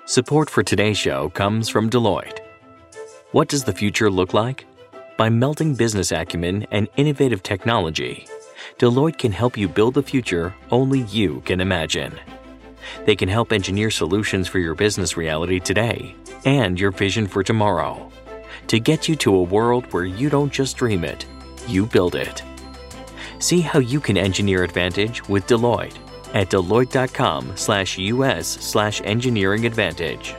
Support for today's show comes from Deloitte. What does the future look like? By melding business acumen and innovative technology, Deloitte can help you build the future only you can imagine. They can help engineer solutions for your business reality today and your vision for tomorrow to get you to a world where you don't just dream it, you build it. See how you can engineer advantage with Deloitte at Deloitte.com/US/engineering advantage.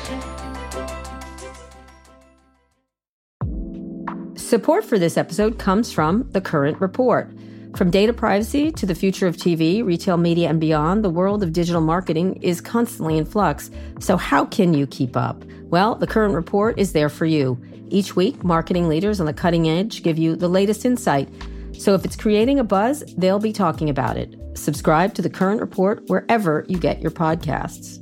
Support for this episode comes from The Current Report. From data privacy to the future of TV, retail media, and beyond, the world of digital marketing is constantly in flux. So how can you keep up? Well, The Current Report is there for you. Each week, marketing leaders on the cutting edge give you the latest insight. So if it's creating a buzz, they'll be talking about it. Subscribe to The Current Report wherever you get your podcasts.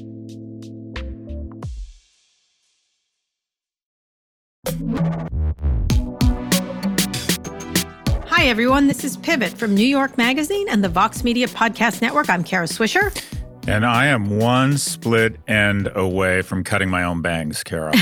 Hi, everyone. This is Pivot from New York Magazine and the Vox Media Podcast Network. I'm Kara Swisher. And I am one split end away from cutting my own bangs, Kara.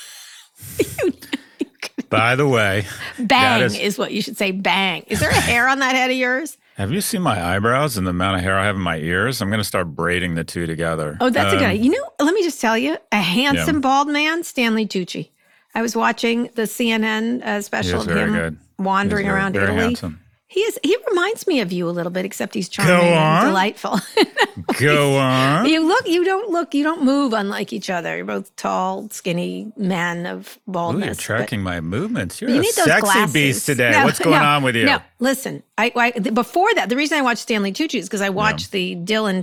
By the way. Bang is what you should say, bang. Is there a hair on that head of yours? Have you seen my eyebrows and the amount of hair I have in my ears? I'm going to start braiding the two together. Oh, that's a good idea. You know, let me just tell you, a handsome bald man, Stanley Tucci. I was watching the CNN special of him wandering around Italy. Handsome. He reminds me of you a little bit, except he's charming and delightful. Go on. You don't move unlike each other. You're both tall, skinny men of baldness. Ooh, you're tracking my movements. You're you a need those sexy glasses. beast today. What's going on with you? No, listen. Before that, the reason I watched Stanley Tucci is because I watched the Dylan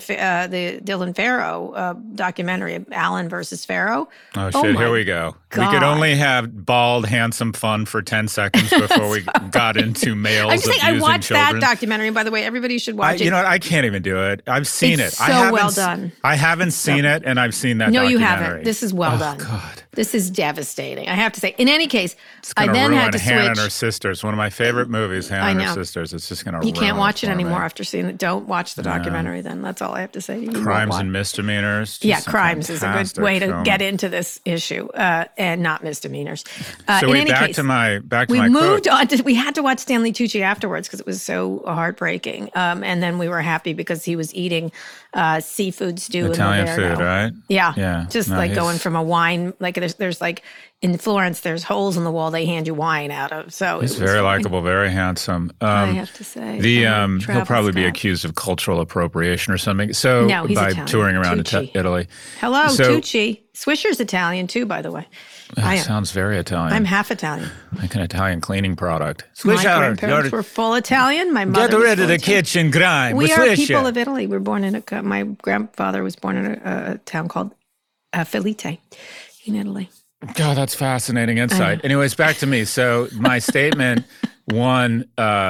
Farrow documentary, Allen versus Farrow. Oh shit! Here we go. God. We could only have bald, handsome fun for 10 seconds before we got into males abusing children. I watched that documentary. And by the way, everybody should watch it. You know what? I can't even do it. I've seen it's it. So well done. I haven't seen it, and I've seen that documentary. No, you haven't. This is well done. God. This is devastating. I have to say. In any case, I then had to switch. Hannah and Her Sisters, one of my favorite movies, Hannah and Her Sisters. It's just going to ruin it. You can't watch it anymore after seeing it. Don't watch the documentary then. That's all I have to say. Crimes and Misdemeanors. Yeah, Crimes is a good way to get into this issue, and not misdemeanors. So in any back case, to my we moved on. We had to watch Stanley Tucci afterwards because it was so heartbreaking. And then we were happy because he was eating seafood stew Italian in food, right? Yeah. Just going from a wine, like there's like in Florence, there's holes in the wall they hand you wine out of. So he's very likable, very handsome. I have to say, he'll probably be accused of cultural appropriation or something. So no, he's by Italian. touring around Italy. Hello, Tucci. Swisher's Italian too, by the way. Sounds very Italian. I'm half Italian. Like an Italian cleaning product. My grandparents were full Italian. My mother Get rid of the Italian. kitchen grime. We are people of Italy. We're born in my grandfather was born in a town called Filite in Italy. God, that's fascinating insight. Anyways, back to me. So my statement, what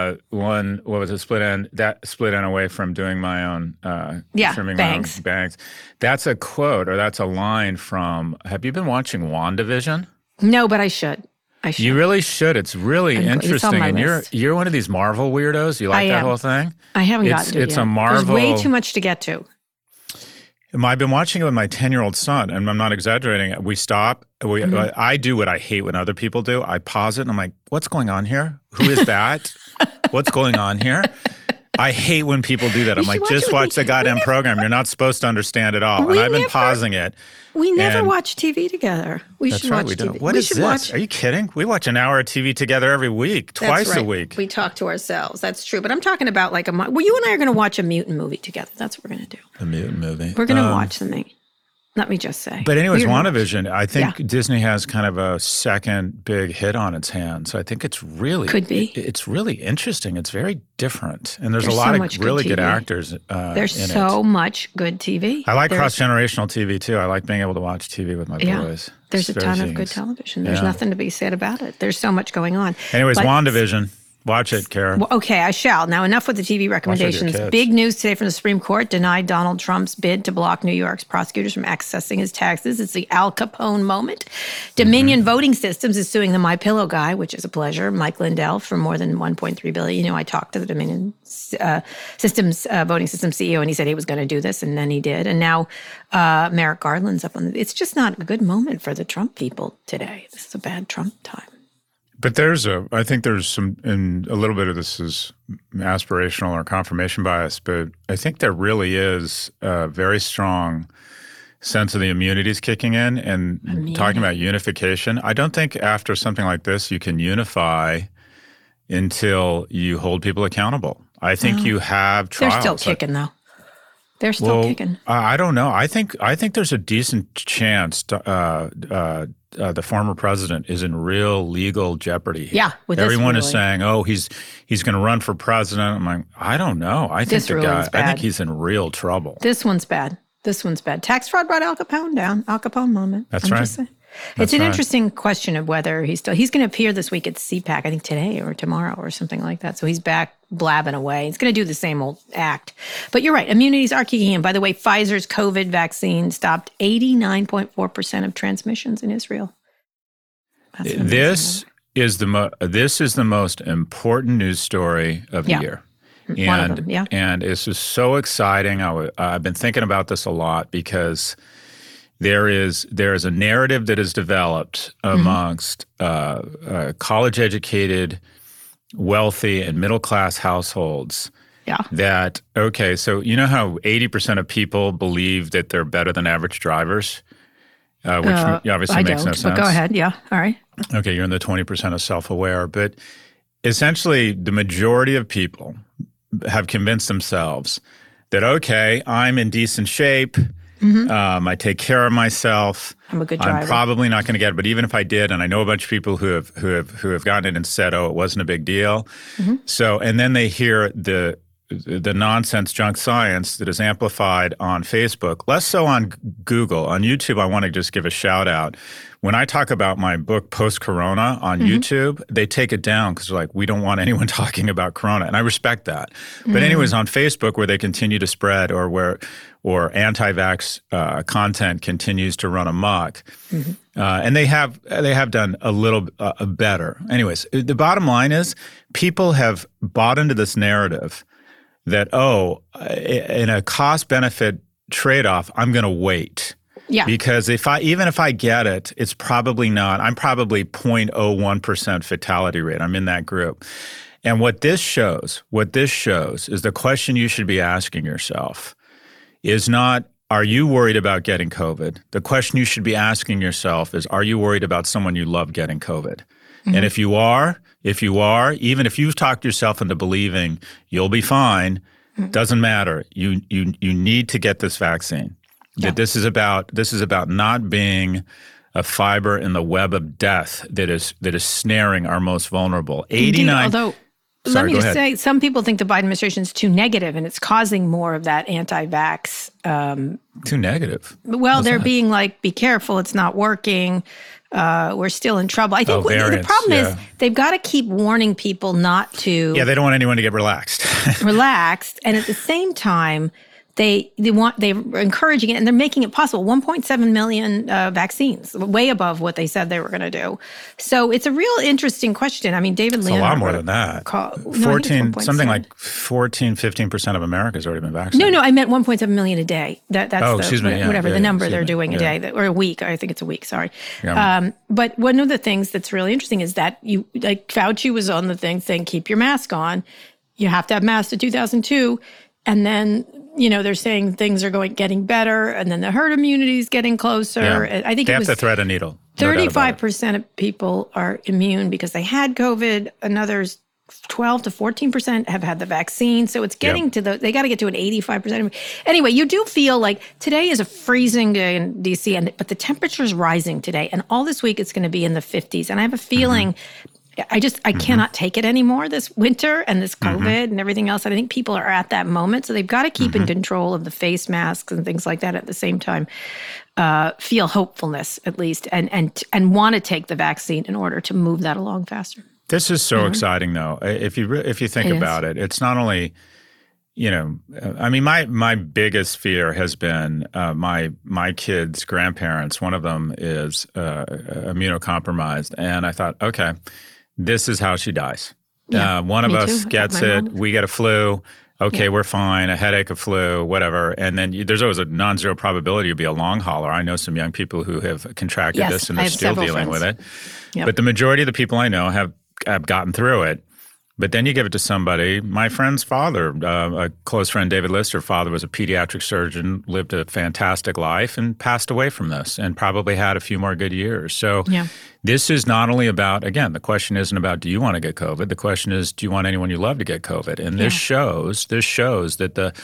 was it, split end away from doing my own, trimming bangs. My own bangs. That's a quote, or that's a line from, have you been watching WandaVision? No, but I should. You really should. It's really interesting. It's on my and list. you're one of these Marvel weirdos. You like that whole thing? I haven't gotten to it It's yet. a Marvel. There's way too much to get to. I've been watching it with my 10-year-old son, and I'm not exaggerating. We stop. I do what I hate when other people do. I pause it, and I'm like, what's going on here? Who is that? What's going on here? I hate when people do that. I'm like, just watch the goddamn program. You're not supposed to understand it all. And I've been pausing it. We never watch TV together. We should watch TV. What is this? Are you kidding? We watch an hour of TV together every week, twice a week. We talk to ourselves. That's true. But I'm talking about like you and I are going to watch a mutant movie together. That's what we're going to do. A mutant movie. We're going to watch something. Let me just say. But anyways, WandaVision, I think Disney has kind of a second big hit on its hands. I think it's really could be. It's really interesting. It's very different, and there's a lot of really good actors. There's so much good TV. I like cross-generational TV too. I like being able to watch TV with my boys. There's a ton of good television. There's nothing to be said about it. There's so much going on. Anyways, WandaVision. Watch it, Karen. Well, okay, I shall. Now, enough with the TV recommendations. Big news today from the Supreme Court denied Donald Trump's bid to block New York's prosecutors from accessing his taxes. It's the Al Capone moment. Dominion Voting Systems is suing the MyPillow guy, which is a pleasure, Mike Lindell, for more than $1.3 billion. You know, I talked to the Dominion Voting Systems CEO, and he said he was going to do this, and then he did. And now Merrick Garland's up on it's just not a good moment for the Trump people today. This is a bad Trump time. But I think there's some, and a little bit of this is aspirational or confirmation bias, but I think there really is a very strong sense of the immunities kicking in and talking about unification. I don't think after something like this you can unify until you hold people accountable. I think you have trials. They're still kicking, though. They're still kicking. I don't know. I think there's a decent chance the former president is in real legal jeopardy here. Yeah, with everyone this is saying, "Oh, he's going to run for president." I'm like, I don't know. I think I think he's in real trouble. This one's bad. Tax fraud brought Al Capone down. Al Capone moment. That's right. It's an interesting question of whether he's going to appear this week at CPAC, I think today or tomorrow or something like that. So he's back blabbing away. He's going to do the same old act. But you're right. Immunities are kicking in. By the way, Pfizer's COVID vaccine stopped 89.4% of transmissions in Israel. This is the most important news story of the year. One of them, yeah. And it's just so exciting. I've been thinking about this a lot because there is a narrative that is developed amongst college-educated, wealthy, and middle-class households. Yeah. That, okay, so you know how 80% of people believe that they're better than average drivers? Which obviously makes no sense. But go ahead. Yeah. All right. Okay, you're in the 20% of self-aware. But essentially, the majority of people have convinced themselves that, okay, I'm in decent shape. I take care of myself. I'm a good driver. I'm probably not going to get it, but even if I did, and I know a bunch of people who have gotten it and said, "Oh, it wasn't a big deal." So, and then they hear the nonsense junk science that is amplified on Facebook, less so on Google. On YouTube, I want to just give a shout out. When I talk about my book Post-Corona on YouTube, they take it down because they're like, we don't want anyone talking about Corona. And I respect that. But anyways, on Facebook, where they continue to spread or anti-vax content continues to run amok, and they have done a little better. Anyways, the bottom line is people have bought into this narrative that, in a cost-benefit trade-off, I'm going to wait. Yeah. Because even if I get it, it's probably not. I'm probably 0.01% fatality rate. I'm in that group. And what this shows is the question you should be asking yourself is not, are you worried about getting COVID? The question you should be asking yourself is, are you worried about someone you love getting COVID? And if you are, even if you've talked yourself into believing you'll be fine, doesn't matter. You need to get this vaccine. Yeah. That this is about not being a fiber in the web of death that is snaring our most vulnerable. 89. Although, let me just say, some people think the Biden administration is too negative, and it's causing more of that anti-vax. Too negative. Well, they're being like, "Be careful, it's not working. We're still in trouble." I think the problem is they've got to keep warning people not to. Yeah, they don't want anyone to get relaxed. And at the same time, they're encouraging it, and they're making it possible. 1.7 million vaccines, way above what they said they were going to do. So it's a real interesting question. I mean, David Leonhardt. It's a lot more than that. 15% of America has already been vaccinated. No, I meant 1.7 million a day. That's the number they're doing a day, or a week. I think it's a week, sorry. Yeah. But one of the things that's really interesting is that Fauci was on the thing saying, keep your mask on. You have to have masks to 2002. And then, they're saying things are getting better, and then the herd immunity is getting closer. Yeah. I think they have to thread a needle. 35% of people are immune because they had COVID. Another 12 to 14% have had the vaccine. So it's getting to they got to get to an 85%. Anyway, you do feel like today is a freezing day in D.C., but the temperature is rising today. And all this week it's going to be in the 50s. And I have a feeling I cannot take it anymore this winter and this COVID and everything else. And I think people are at that moment. So they've got to keep in control of the face masks and things like that at the same time. Feel hopefulness, at least, and want to take the vaccine in order to move that along faster. This is so exciting, though. If you think about it, it's not only, I mean, my biggest fear has been my kids' grandparents. One of them is immunocompromised, and I thought, okay, this is how she dies. Yeah, one of us too. gets it. Mom. We get a flu. Okay, we're fine. A headache, a flu, whatever. And then there's always a non-zero probability to be a long hauler. I know some young people who have contracted this and they're still dealing with it. Yep. But the majority of the people I know have gotten through it. But then you give it to somebody. My friend's father, a close friend, David Lister, father was a pediatric surgeon, lived a fantastic life and passed away from this and probably had a few more good years. So this is not only about, again, the question isn't about do you want to get COVID? The question is, do you want anyone you love to get COVID? And this shows that the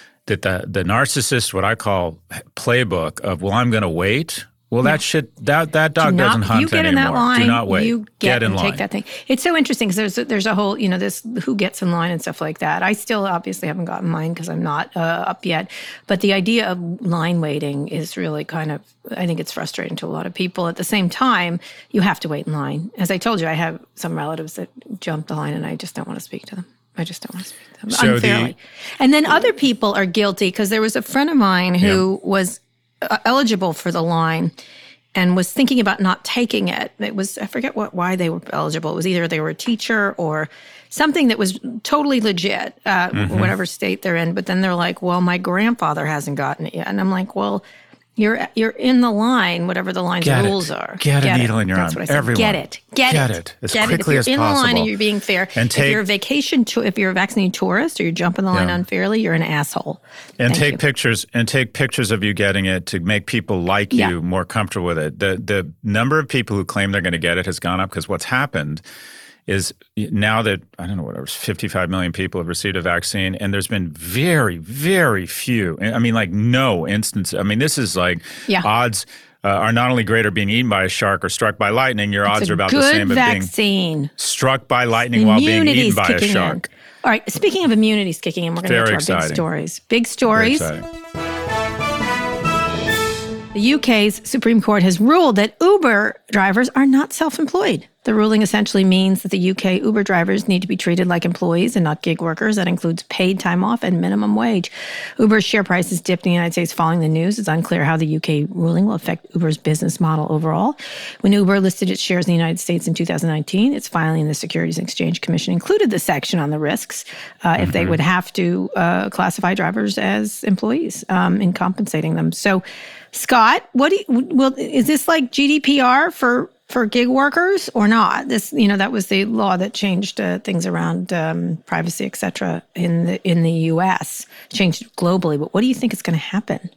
narcissist, what I call playbook of, well, I'm going to wait. Well, that dog doesn't hunt anymore. You get in that line, do not wait. You get in and line. Take that thing. It's so interesting because there's a whole, this who gets in line and stuff like that. I still obviously haven't gotten mine because I'm not up yet. But the idea of line waiting is really kind of, I think it's frustrating to a lot of people. At the same time, you have to wait in line. As I told you, I have some relatives that jump the line and I just don't want to speak to them. I just don't want to speak to them unfairly. And then other people are guilty because there was a friend of mine who was eligible for the line and was thinking about not taking it. It was, I forget why they were eligible. It was either they were a teacher or something that was totally legit, whatever state they're in. But then they're like, well, my grandfather hasn't gotten it yet. And I'm like, well, you're in the line, whatever the line's rules are. Get a needle in your arm. That's what I said. Everyone. Get it as quickly as possible. If you're in the line and you're being fair, if you're a if you're a vaccinated tourist or you're jumping the line unfairly, you're an asshole. And take pictures of you getting it to make people like you more comfortable with it. The number of people who claim they're going to get it has gone up because what's happened is now that, I don't know, whatever, 55 million people have received a vaccine, and there's been very, very few, I mean, like no instance. I mean, this is like odds are not only greater being eaten by a shark or struck by lightning, your odds are about the same as being struck by lightning while being eaten by a shark. All right, speaking of immunities kicking in, we're going to get to our big stories. Big stories. The UK's Supreme Court has ruled that Uber drivers are not self-employed. The ruling essentially means that the UK Uber drivers need to be treated like employees and not gig workers. That includes paid time off and minimum wage. Uber's share price has dipped in the United States following the news. It's unclear how the UK ruling will affect Uber's business model overall. When Uber listed its shares in the United States in 2019, its filing in the Securities and Exchange Commission included the section on the risks if they would have to classify drivers as employees in compensating them. So, Scott, is this like GDPR for gig workers or not? This, that was the law that changed things around privacy, et cetera, in the U.S., changed it globally. But what do you think is going to happen?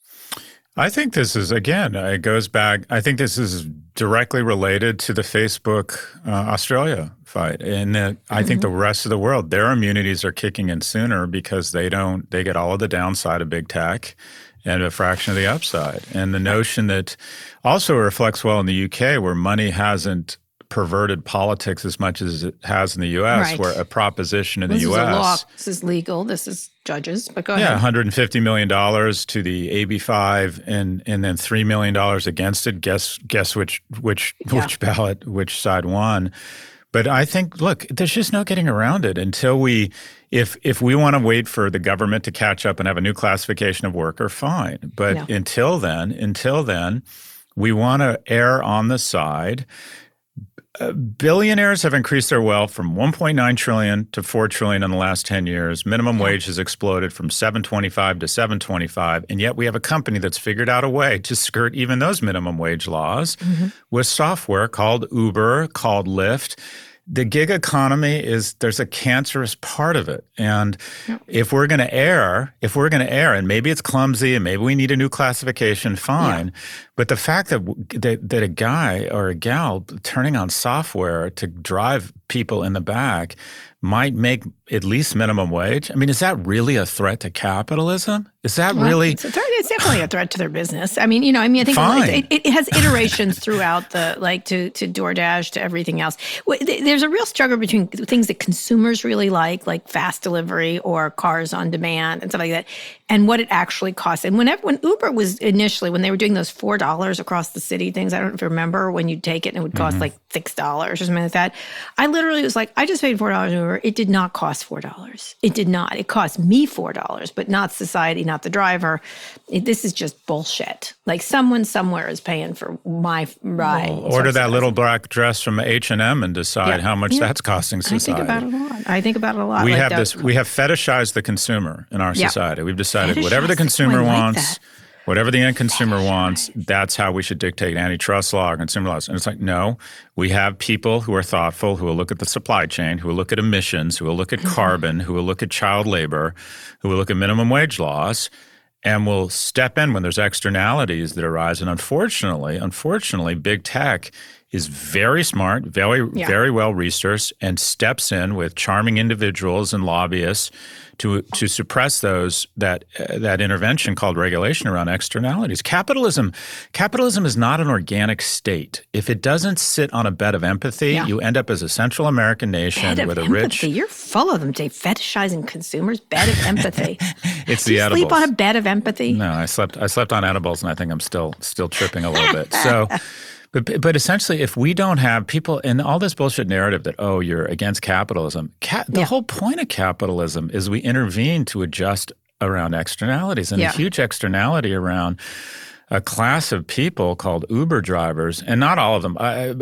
I think this is, again, it goes back, I think this is directly related to the Facebook Australia fight. And I think the rest of the world, their immunities are kicking in sooner because they get all of the downside of big tech and a fraction of the upside. And the notion that also reflects well in the UK, where money hasn't perverted politics as much as it has in the U.S., where a proposition in the U.S. This is a law. This is legal. This is judges. But go ahead. Yeah, $150 million to the AB5 and then $3 million against it. Guess which ballot, which side won. But I think, look, there's just no getting around it until if we want to wait for the government to catch up and have a new classification of worker, fine. But until then, we want to err on the side. Billionaires have increased their wealth from $1.9 trillion to $4 trillion in the last 10 years. Minimum wage has exploded from $7.25 to $7.25. And yet we have a company that's figured out a way to skirt even those minimum wage laws with software called Uber, called Lyft. The gig economy there's a cancerous part of it. And if we're going to err, and maybe it's clumsy and maybe we need a new classification, fine. But the fact that a guy or a gal turning on software to drive people in the back might make at least minimum wage. I mean, is that really a threat to capitalism? Is that really? It's a threat. It's definitely a threat to their business. I mean, I think it has iterations throughout to DoorDash, to everything else. There's a real struggle between things that consumers really like fast delivery or cars on demand and stuff like that, and what it actually costs. And when Uber was initially, when they were doing those $4 across the city things, I don't know if you remember when you'd take it and it would cost like $6 or something like that. I literally was like, I just paid $4 Uber. It did not cost $4. It did not. It cost me $4, but not society, not the driver. This is just bullshit. Like someone somewhere is paying for my ride. Well, order that little black dress from H&M and decide how much that's costing society. I think about it a lot. We have fetishized the consumer in our society. We've decided whatever the consumer wants. Whatever the end consumer wants, that's how we should dictate antitrust law or consumer laws. And it's like, no, we have people who are thoughtful, who will look at the supply chain, who will look at emissions, who will look at carbon, who will look at child labor, who will look at minimum wage laws, and will step in when there's externalities that arise. And unfortunately, big tech is very smart, very well researched, and steps in with charming individuals and lobbyists to suppress that intervention called regulation around externalities. Capitalism is not an organic state. If it doesn't sit on a bed of empathy, you end up as a Central American nation with a rich. You're full of them, Dave. Fetishizing consumers, bed of empathy. It's the edibles. Sleep on a bed of empathy? No, I slept on edibles, and I think I'm still tripping a little bit. So. But essentially, if we don't have people in all this bullshit narrative that, oh, you're against capitalism, the whole point of capitalism is we intervene to adjust around externalities. And a huge externality around a class of people called Uber drivers, and not all of them,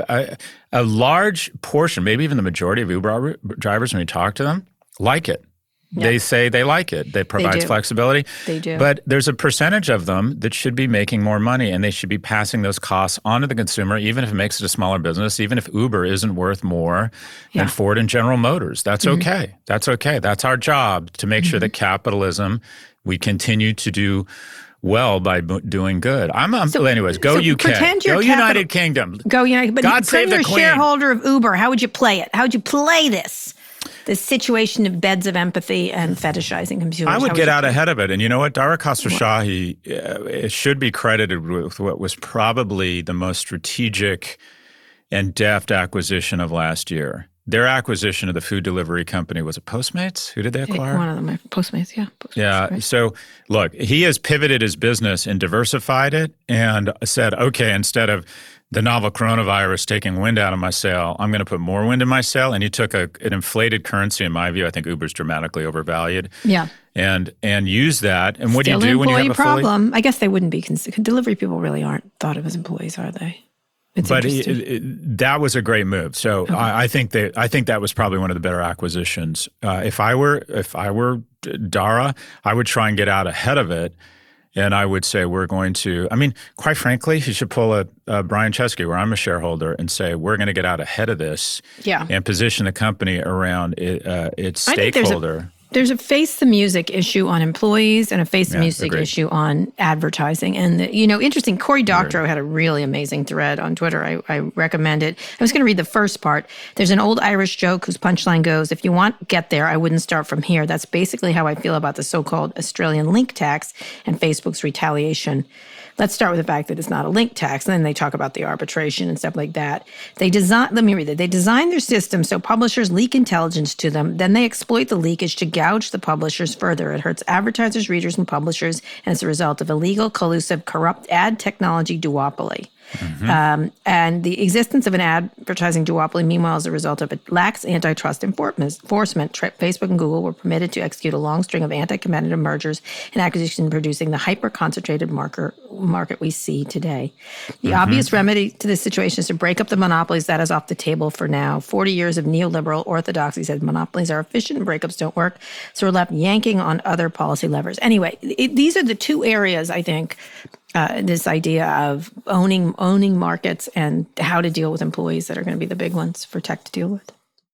a large portion, maybe even the majority of Uber drivers, when you talk to them, like it. Yep. They say they like it. It provides flexibility. They do. But there's a percentage of them that should be making more money, and they should be passing those costs on to the consumer, even if it makes it a smaller business, even if Uber isn't worth more than Ford and General Motors. That's okay. That's okay. That's our job, to make sure that capitalism, we continue to do well by doing good. Anyways, go UK. Go United Kingdom. Go United. But God save the Queen. You're a shareholder of Uber. How would you play it? How would you play this situation of beds of empathy and fetishizing consumers? I would get out ahead of it. And you know what? Dara Khosrowshahi should be credited with what was probably the most strategic and deft acquisition of last year. Their acquisition of the food delivery company, was it Postmates? Who did they acquire? One of them, Postmates, yeah. Yeah. Right. So look, he has pivoted his business and diversified it and said, okay, instead of the novel coronavirus taking wind out of my sail, I'm going to put more wind in my sail. And he took an inflated currency, in my view. I think Uber's dramatically overvalued. Yeah. And use that. And what do you do when you have a problem? I guess they wouldn't be delivery people really aren't thought of as employees, are they? But that was a great move. So okay. I think that was probably one of the better acquisitions. If I were Dara, I would try and get out ahead of it. And I would say we're going to, quite frankly, you should pull a Brian Chesky, where I'm a shareholder, and say we're going to get out ahead of this and position the company around its stakeholder. There's a face the music issue on employees and a face the music issue on advertising. And, interesting, Cory Doctorow had a really amazing thread on Twitter. I recommend it. I was going to read the first part. There's an old Irish joke whose punchline goes, if you want to get there, I wouldn't start from here. That's basically how I feel about the so-called Australian link tax and Facebook's retaliation. Let's start with the fact that it's not a link tax. And then they talk about the arbitration and stuff like that. Let me read it. They design their system so publishers leak intelligence to them. Then they exploit the leakage to gouge the publishers further. It hurts advertisers, readers, and publishers. And it's a result of illegal, collusive, corrupt ad technology duopoly. Mm-hmm. And the existence of an advertising duopoly, meanwhile, is a result of it lax antitrust enforcement. Facebook and Google were permitted to execute a long string of anti-competitive mergers and acquisitions, producing the hyper-concentrated market we see today. The obvious remedy to this situation is to break up the monopolies. That is off the table for now. 40 years of neoliberal orthodoxy said monopolies are efficient and breakups don't work. So we're left yanking on other policy levers. Anyway, these are the two areas, I think, this idea of owning markets and how to deal with employees that are going to be the big ones for tech to deal with.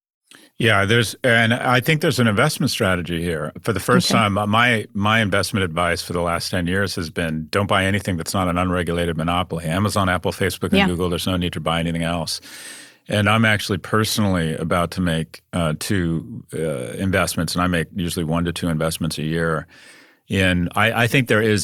Yeah, and I think there's an investment strategy here. For the first time, my investment advice for the last 10 years has been don't buy anything that's not an unregulated monopoly. Amazon, Apple, Facebook, and Google, there's no need to buy anything else. And I'm actually personally about to make two investments, and I make usually 1 to 2 investments a year. And I think there is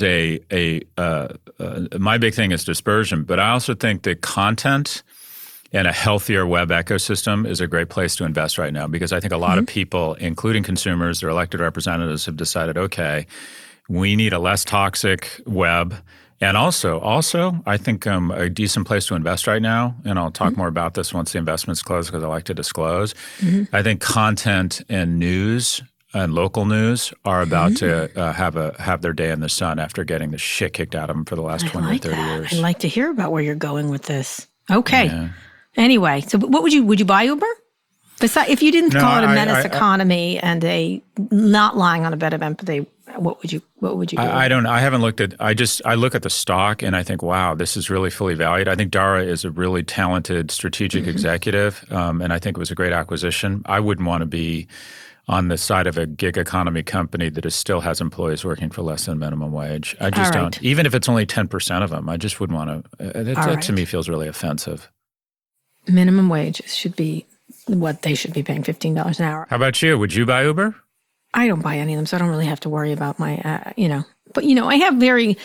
my big thing is dispersion, but I also think that content and a healthier web ecosystem is a great place to invest right now, because I think a lot of people, including consumers, their elected representatives, have decided, okay, we need a less toxic web And also, I think a decent place to invest right now, and I'll talk more about this once the investment's closed because I like to disclose. I think content and news and local news are about to have their day in the sun after getting the shit kicked out of them for the last 20 or 30 years. I'd like to hear about where you're going with this. Okay. Yeah. Anyway, so what would you buy Uber? Besides, if you didn't call it a menace economy and a not lying on a bed of empathy, what would you do? I haven't looked at, I look at the stock and I think, wow, this is really fully valued. I think Dara is a really talented strategic executive. And I think it was a great acquisition. I wouldn't want to be on the side of a gig economy company that still has employees working for less than minimum wage. I just don't. Even if it's only 10% of them, I just wouldn't want to. That to me feels really offensive. Minimum wage should be what they should be paying, $15 an hour. How about you? Would you buy Uber? I don't buy any of them, so I don't really have to worry about my, But, I have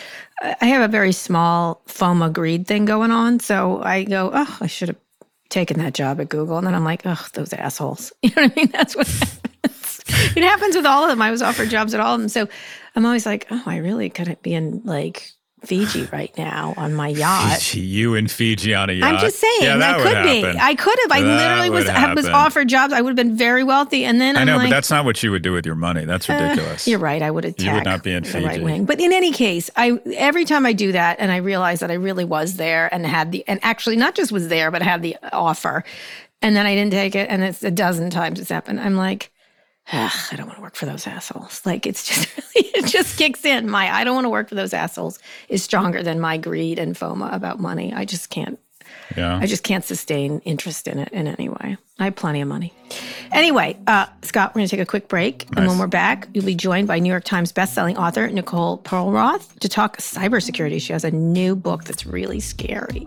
a very small FOMO greed thing going on. So I go, I should have taken that job at Google. And then I'm like, those assholes. You know what I mean? That's what happens. It happens with all of them. I was offered jobs at all of them. So I'm always like, I really couldn't be in Fiji right now on my yacht. You in Fiji on a yacht? I'm just saying, I could be. I could have. I literally was offered jobs. I would have been very wealthy. And then I know, but that's not what you would do with your money. That's ridiculous. You're right. I would attack. You would not be in Fiji. Right wing. But in any case, every time I do that and I realize that I really was there and and actually not just was there, but had the offer, and then I didn't take it, and it's a dozen times it's happened. I'm like, I don't want to work for those assholes. It's just it just kicks in. I don't want to work for those assholes is stronger than my greed and FOMO about money. I just can't. Yeah. I just can't sustain interest in it in any way. I have plenty of money. Anyway, Scott, we're going to take a quick break. Nice. And when we're back, you'll be joined by New York Times bestselling author Nicole Perlroth to talk cybersecurity. She has a new book that's really scary.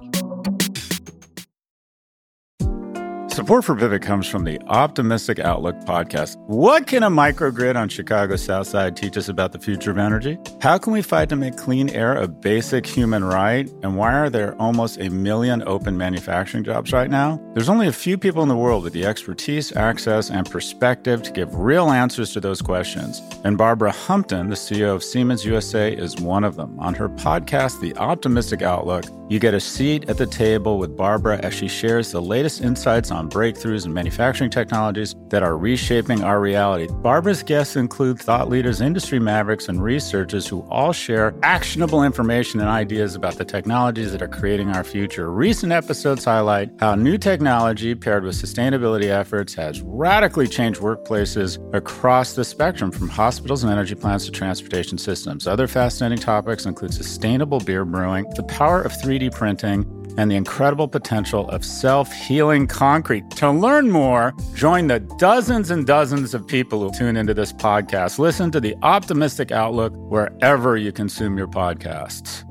Support for Pivot comes from the Optimistic Outlook podcast. What can a microgrid on Chicago's South Side teach us about the future of energy? How can we fight to make clean air a basic human right? And why are there almost 1 million open manufacturing jobs right now? There's only a few people in the world with the expertise, access, and perspective to give real answers to those questions. And Barbara Humpton, the CEO of Siemens USA, is one of them. On her podcast, The Optimistic Outlook, you get a seat at the table with Barbara as she shares the latest insights on breakthroughs in manufacturing technologies that are reshaping our reality. Barbara's guests include thought leaders, industry mavericks, and researchers who all share actionable information and ideas about the technologies that are creating our future. Recent episodes highlight how new technology paired with sustainability efforts has radically changed workplaces across the spectrum, from hospitals and energy plants to transportation systems. Other fascinating topics include sustainable beer brewing, the power of 3D printing, and the incredible potential of self-healing concrete. To learn more, join the dozens and dozens of people who tune into this podcast. Listen to The Optimistic Outlook wherever you consume your podcasts.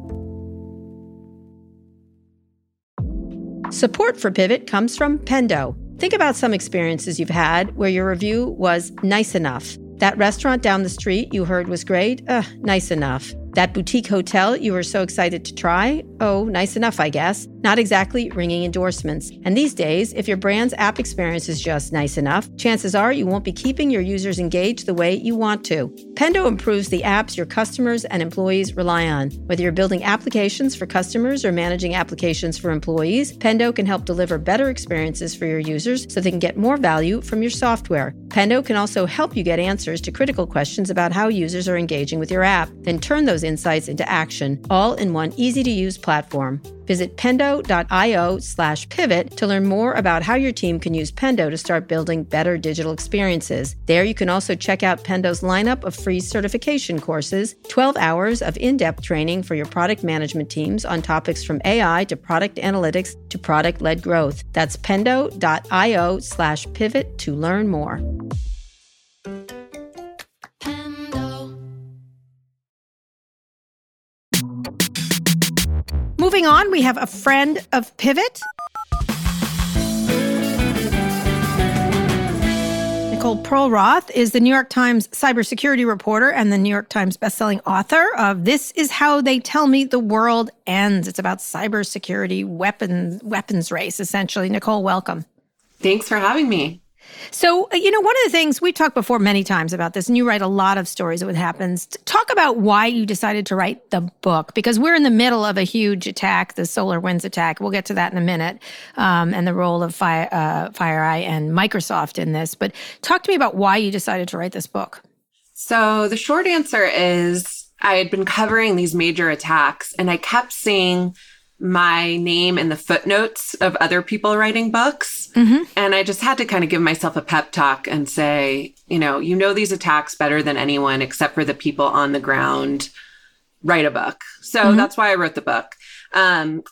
Support for Pivot comes from Pendo. Think about some experiences you've had where your review was nice enough. That restaurant down the street you heard was great? Nice enough. That boutique hotel you were so excited to try? Oh, nice enough, I guess. Not exactly ringing endorsements. And these days, if your brand's app experience is just nice enough, chances are you won't be keeping your users engaged the way you want to. Pendo improves the apps your customers and employees rely on. Whether you're building applications for customers or managing applications for employees, Pendo can help deliver better experiences for your users so they can get more value from your software. Pendo can also help you get answers to critical questions about how users are engaging with your app, then turn those insights into action, all in one easy-to-use platform. Visit pendo.io/pivot to learn more about how your team can use Pendo to start building better digital experiences. There you can also check out Pendo's lineup of free certification courses, 12 hours of in-depth training for your product management teams on topics from AI to product analytics to product-led growth. That's pendo.io/pivot to learn more. Moving on, we have a friend of Pivot. Nicole Perlroth is the New York Times cybersecurity reporter and the New York Times bestselling author of This Is How They Tell Me the World Ends. It's about cybersecurity weapons race, essentially. Nicole, welcome. Thanks for having me. So, one of the things we talked before many times about this, and you write a lot of stories of what happens. Talk about why you decided to write the book, because we're in the middle of a huge attack, the SolarWinds attack. We'll get to that in a minute, and the role of FireEye and Microsoft in this. But talk to me about why you decided to write this book. So the short answer is I had been covering these major attacks, and I kept seeing my name in the footnotes of other people writing books. Mm-hmm. And I just had to kind of give myself a pep talk and say, you know these attacks better than anyone except for the people on the ground. Write a book. So that's why I wrote the book. And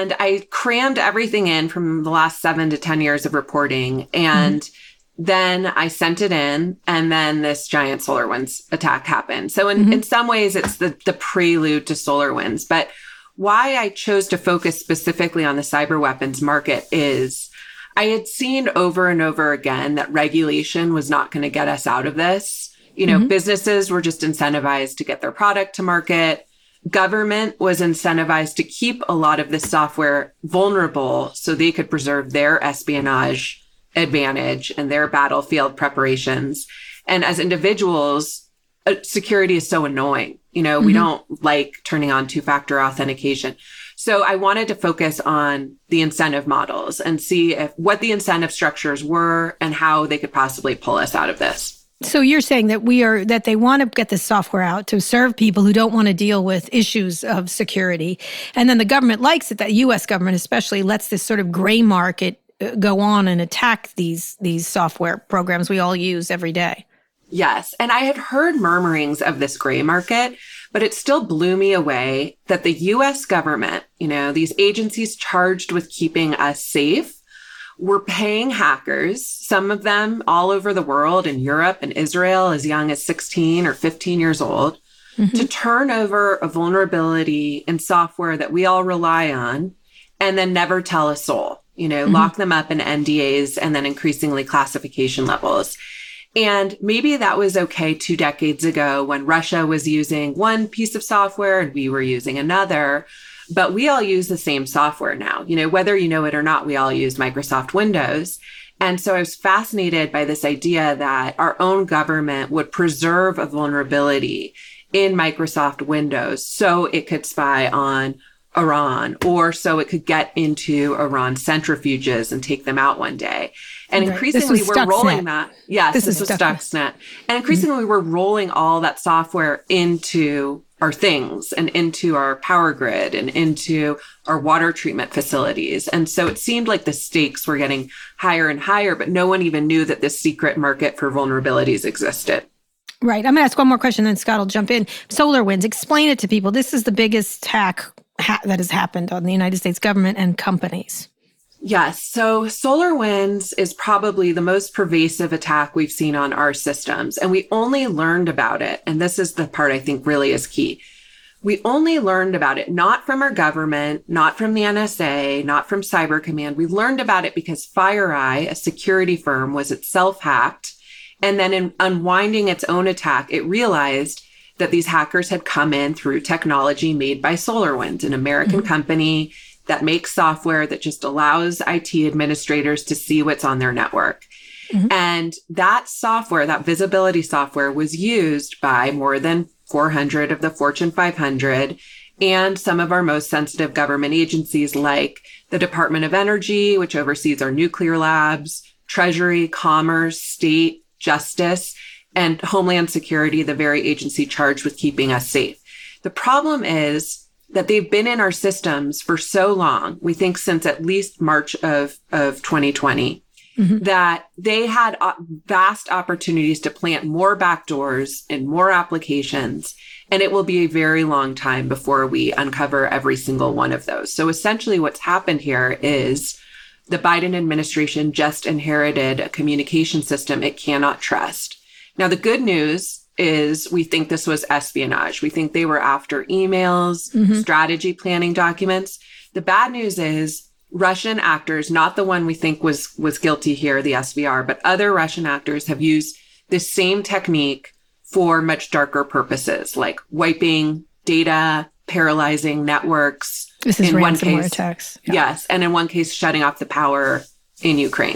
I crammed everything in from the last 7 to 10 years of reporting. And then I sent it in, and then this giant SolarWinds attack happened. So in some ways, it's the prelude to SolarWinds. But why I chose to focus specifically on the cyber weapons market is I had seen over and over again that regulation was not going to get us out of this. Businesses were just incentivized to get their product to market. Government was incentivized to keep a lot of this software vulnerable so they could preserve their espionage advantage and their battlefield preparations. And as individuals, security is so annoying. We don't like turning on two-factor authentication. So I wanted to focus on the incentive models and see what the incentive structures were and how they could possibly pull us out of this. So you're saying that they want to get this software out to serve people who don't want to deal with issues of security. And then the government likes it, that U.S. government especially lets this sort of gray market go on and attack these software programs we all use every day. Yes. And I had heard murmurings of this gray market, but it still blew me away that the U.S. government, these agencies charged with keeping us safe, were paying hackers, some of them all over the world, in Europe and Israel, as young as 16 or 15 years old, to turn over a vulnerability in software that we all rely on and then never tell a soul, lock them up in NDAs and then increasingly classification levels. And maybe that was okay 2 decades ago when Russia was using one piece of software and we were using another, but we all use the same software now. Whether you know it or not, we all use Microsoft Windows. And so I was fascinated by this idea that our own government would preserve a vulnerability in Microsoft Windows so it could spy on Iran, or so it could get into Iran centrifuges and take them out one day. And increasingly we're rolling that. Yes, this was Stuxnet. And increasingly we're rolling all that software into our things and into our power grid and into our water treatment facilities. And so it seemed like the stakes were getting higher and higher, but no one even knew that this secret market for vulnerabilities existed. Right. I'm going to ask one more question, then Scott will jump in. SolarWinds, explain it to people. This is the biggest attack that has happened on the United States government and companies. Yes. So SolarWinds is probably the most pervasive attack we've seen on our systems. And we only learned about it. And this is the part I think really is key. We only learned about it not from our government, not from the NSA, not from Cyber Command. We learned about it because FireEye, a security firm, was itself hacked. And then in unwinding its own attack, it realized that these hackers had come in through technology made by SolarWinds, an American company that makes software that just allows IT administrators to see what's on their network. And that software, that visibility software, was used by more than 400 of the Fortune 500 and some of our most sensitive government agencies like the Department of Energy, which oversees our nuclear labs, Treasury, Commerce, State, Justice, and Homeland Security, the very agency charged with keeping us safe. The problem is that they've been in our systems for so long, we think since at least March of 2020, that they had vast opportunities to plant more backdoors in more applications. And it will be a very long time before we uncover every single one of those. So essentially what's happened here is the Biden administration just inherited a communication system it cannot trust. Now, the good news is we think this was espionage. We think they were after emails, strategy planning documents. The bad news is Russian actors, not the one we think was guilty here, the SVR, but other Russian actors have used this same technique for much darker purposes, like wiping data, paralyzing networks. This is ransomware attacks. Yeah. Yes. And in one case, shutting off the power in Ukraine.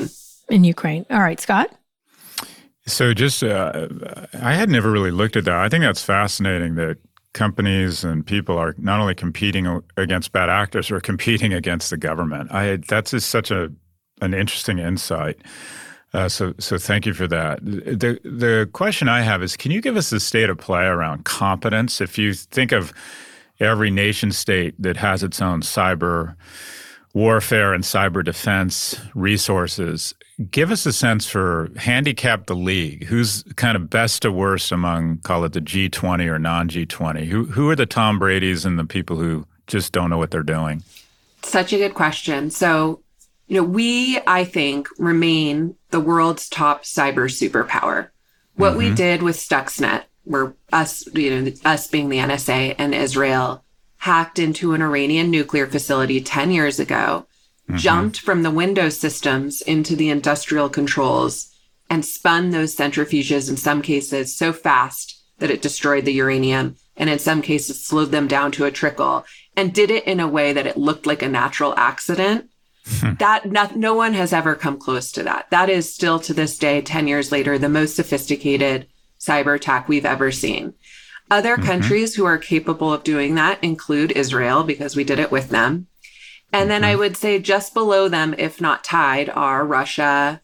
in Ukraine. All right, Scott? So just, I had never really looked at that. I think that's fascinating that companies and people are not only competing against bad actors, or competing against the government. That's just such an interesting insight. So thank you for that. The question I have is, can you give us the state of play around competence? If you think of every nation state that has its own cyber warfare and cyber defense resources, give us a sense for handicap the league. Who's kind of best to worst among, call it the G20 or non-G20? Who are the Tom Bradys and the people who just don't know what they're doing? Such a good question. So, we, I think, remain the world's top cyber superpower. What we did with Stuxnet, where us being the NSA and Israel hacked into an Iranian nuclear facility 10 years ago, jumped from the Windows systems into the industrial controls, and spun those centrifuges in some cases so fast that it destroyed the uranium, and in some cases slowed them down to a trickle, and did it in a way that it looked like a natural accident. No one has ever come close to that. That is still to this day, 10 years later, the most sophisticated cyber attack we've ever seen. Other countries who are capable of doing that include Israel, because we did it with them. And then I would say just below them, if not tied, are Russia,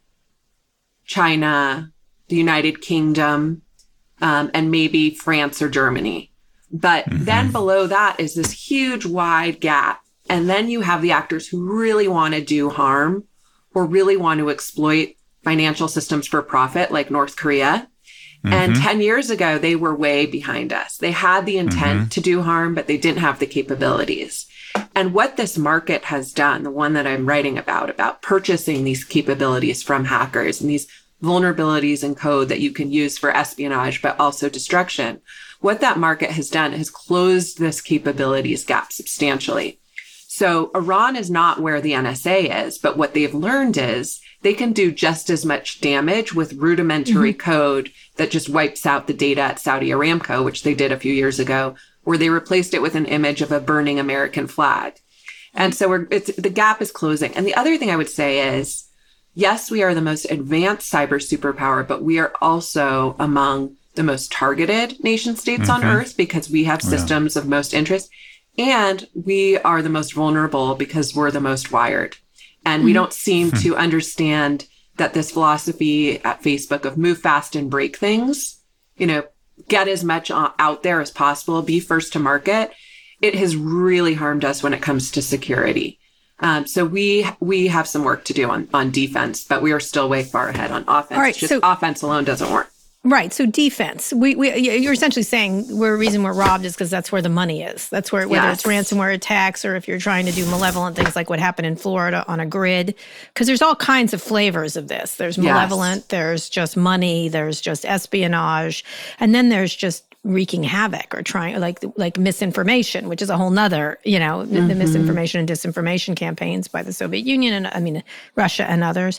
China, the United Kingdom, and maybe France or Germany. But then below that is this huge, wide gap. And then you have the actors who really want to do harm or really want to exploit financial systems for profit, like North Korea. And 10 years ago, they were way behind us. They had the intent to do harm, but they didn't have the capabilities. And what this market has done, the one that I'm writing about purchasing these capabilities from hackers and these vulnerabilities in code that you can use for espionage, but also destruction, what that market has done is closed this capabilities gap substantially. So Iran is not where the NSA is, but what they've learned is they can do just as much damage with rudimentary code that just wipes out the data at Saudi Aramco, which they did a few years ago, where they replaced it with an image of a burning American flag. And so the gap is closing. And the other thing I would say is, yes, we are the most advanced cyber superpower, but we are also among the most targeted nation states on Earth because we have systems of most interest. And we are the most vulnerable because we're the most wired. And we don't seem to understand that this philosophy at Facebook of move fast and break things, get as much out there as possible, be first to market. It has really harmed us when it comes to security. So we have some work to do on defense, but we are still way far ahead on offense. All right, Just offense alone doesn't work. Right. So defense, you're essentially saying the reason we're robbed is because that's where the money is. That's where, whether it's ransomware attacks or if you're trying to do malevolent things like what happened in Florida on a grid, because there's all kinds of flavors of this. There's malevolent, there's just money, there's just espionage, and then there's just wreaking havoc or trying like misinformation, which is a whole nother, the misinformation and disinformation campaigns by the Soviet Union and Russia and others.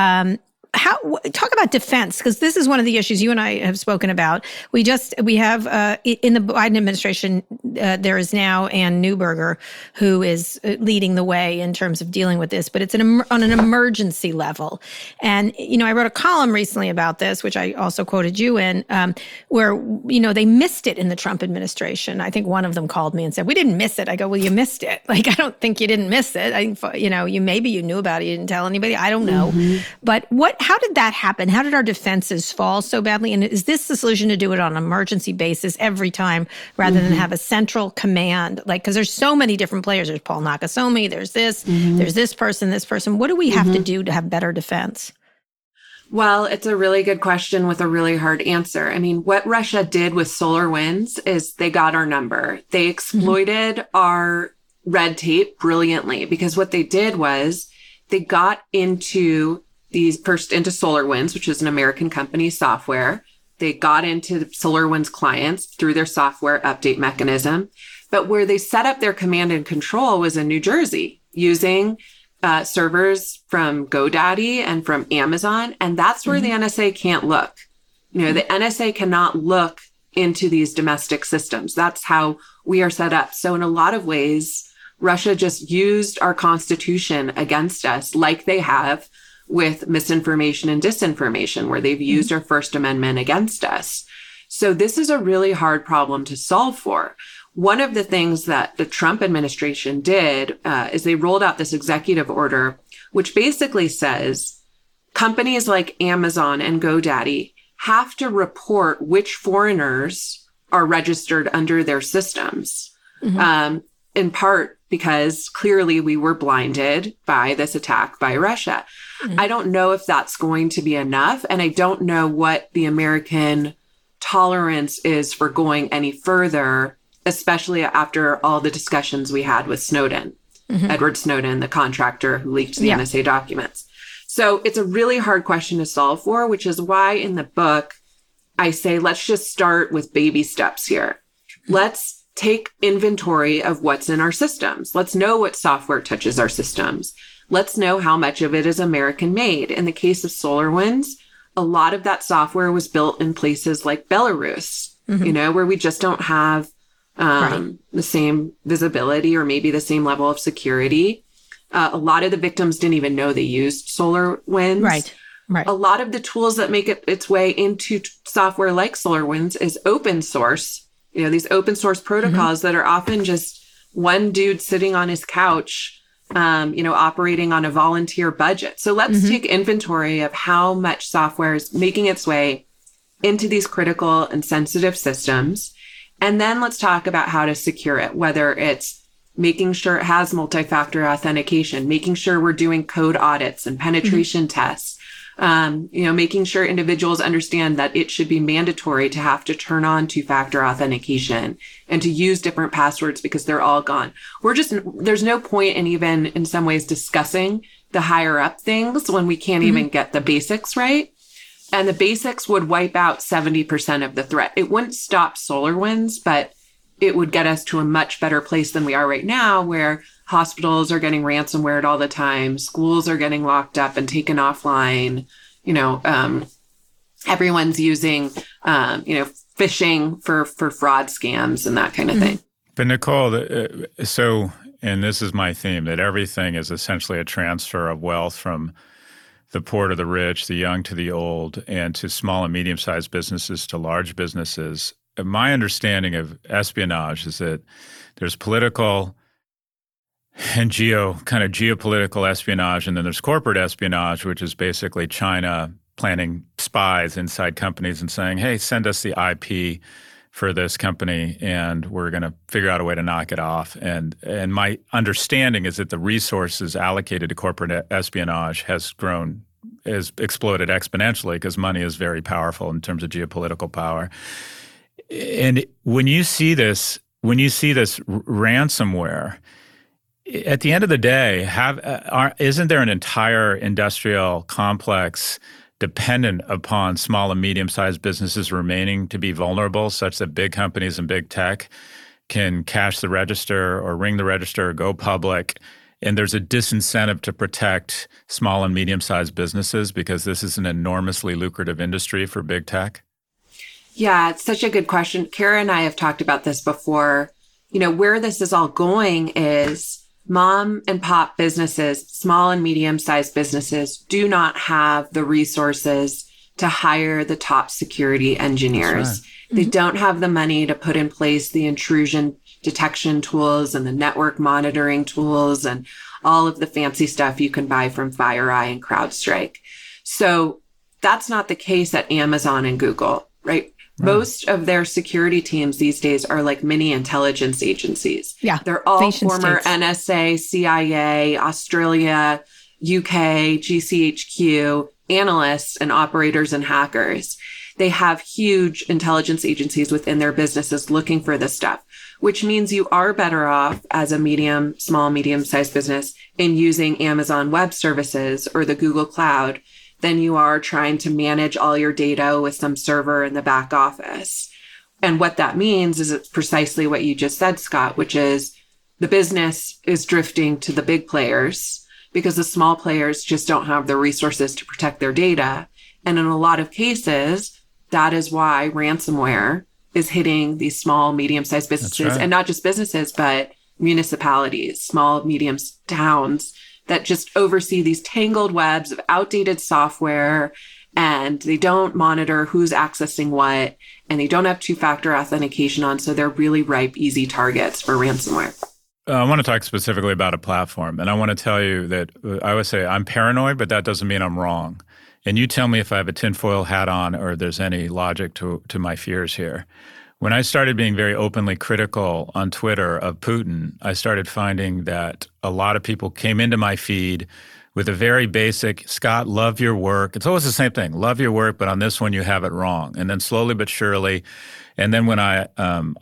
Talk about defense, because this is one of the issues you and I have spoken about. We have in the Biden administration, there is now Ann Neuberger, who is leading the way in terms of dealing with this, but it's on an emergency level. And, I wrote a column recently about this, which I also quoted you in, where, they missed it in the Trump administration. I think one of them called me and said, we didn't miss it. I go, well, you missed it. I don't think you didn't miss it. I think, maybe you knew about it. You didn't tell anybody. I don't know. But how did that happen? How did our defenses fall so badly? And is this the solution to do it on an emergency basis every time rather than have a central command? Because there's so many different players. There's Paul Nakasone, there's this person, this person. What do we have to do to have better defense? Well, it's a really good question with a really hard answer. What Russia did with SolarWinds is they got our number. They exploited our red tape brilliantly, because what they did was they got into SolarWinds, which is an American company software. They got into SolarWinds clients through their software update mechanism. But where they set up their command and control was in New Jersey using servers from GoDaddy and from Amazon. And that's where the NSA can't look. The NSA cannot look into these domestic systems. That's how we are set up. So in a lot of ways, Russia just used our constitution against us, like they have with misinformation and disinformation, where they've used our First Amendment against us. So this is a really hard problem to solve for. One of the things that the Trump administration did is they rolled out this executive order, which basically says companies like Amazon and GoDaddy have to report which foreigners are registered under their systems, in part because clearly we were blinded by this attack by Russia. I don't know if that's going to be enough, and I don't know what the American tolerance is for going any further, especially after all the discussions we had with Snowden, Edward Snowden, the contractor who leaked the NSA documents. So it's a really hard question to solve for, which is why in the book, I say, let's just start with baby steps here. Let's take inventory of what's in our systems. Let's know what software touches our systems. Let's know how much of it is American made. In the case of SolarWinds, a lot of that software was built in places like Belarus, where we just don't have the same visibility or maybe the same level of security. A lot of the victims didn't even know they used SolarWinds. Right. A lot of the tools that make it its way into software like SolarWinds is open source. These open source protocols that are often just one dude sitting on his couch, operating on a volunteer budget. So let's take inventory of how much software is making its way into these critical and sensitive systems. And then let's talk about how to secure it, whether it's making sure it has multi-factor authentication, making sure we're doing code audits and penetration tests, making sure individuals understand that it should be mandatory to have to turn on two-factor authentication and to use different passwords because they're all gone. There's no point in even in some ways discussing the higher up things when we can't even get the basics right. And the basics would wipe out 70% of the threat. It wouldn't stop SolarWinds, but it would get us to a much better place than we are right now, where hospitals are getting ransomware all the time, schools are getting locked up and taken offline. Everyone's using, phishing for fraud scams and that kind of thing. But Nicole, and this is my theme, that everything is essentially a transfer of wealth from the poor to the rich, the young to the old, and to small and medium-sized businesses to large businesses. My understanding of espionage is that there's political and geopolitical espionage, and then there's corporate espionage, which is basically China planting spies inside companies and saying, hey, send us the IP for this company, and we're going to figure out a way to knock it off. And my understanding is that the resources allocated to corporate espionage has exploded exponentially because money is very powerful in terms of geopolitical power. And when you see this ransomware, at the end of the day, isn't there an entire industrial complex dependent upon small and medium-sized businesses remaining to be vulnerable, such that big companies and big tech can cash the register or ring the register or go public? And there's a disincentive to protect small and medium-sized businesses because this is an enormously lucrative industry for big tech? Yeah, it's such a good question. Kara and I have talked about this before. Where this is all going is mom and pop businesses, small and medium-sized businesses do not have the resources to hire the top security engineers. Right. They don't have the money to put in place the intrusion detection tools and the network monitoring tools and all of the fancy stuff you can buy from FireEye and CrowdStrike. So that's not the case at Amazon and Google, right? Most of their security teams these days are like mini intelligence agencies. Yeah. They're all former NSA, CIA, Australia, UK, GCHQ analysts and operators and hackers. They have huge intelligence agencies within their businesses looking for this stuff, which means you are better off as a small, medium-sized business in using Amazon Web Services or the Google Cloud than you are trying to manage all your data with some server in the back office. And what that means is it's precisely what you just said, Scott, which is the business is drifting to the big players because the small players just don't have the resources to protect their data. And in a lot of cases, that is why ransomware is hitting these small, medium-sized businesses, and not just businesses, but municipalities, small, medium towns, that just oversee these tangled webs of outdated software, and they don't monitor who's accessing what, and they don't have two-factor authentication on, so they're really ripe, easy targets for ransomware. I want to talk specifically about a platform, and I want to tell you that I would say I'm paranoid, but that doesn't mean I'm wrong. And you tell me if I have a tinfoil hat on or there's any logic to my fears here. When I started being very openly critical on Twitter of Putin, I started finding that a lot of people came into my feed with a very basic, Scott, love your work. It's always the same thing, love your work, but on this one you have it wrong. And then slowly but surely, and then when I and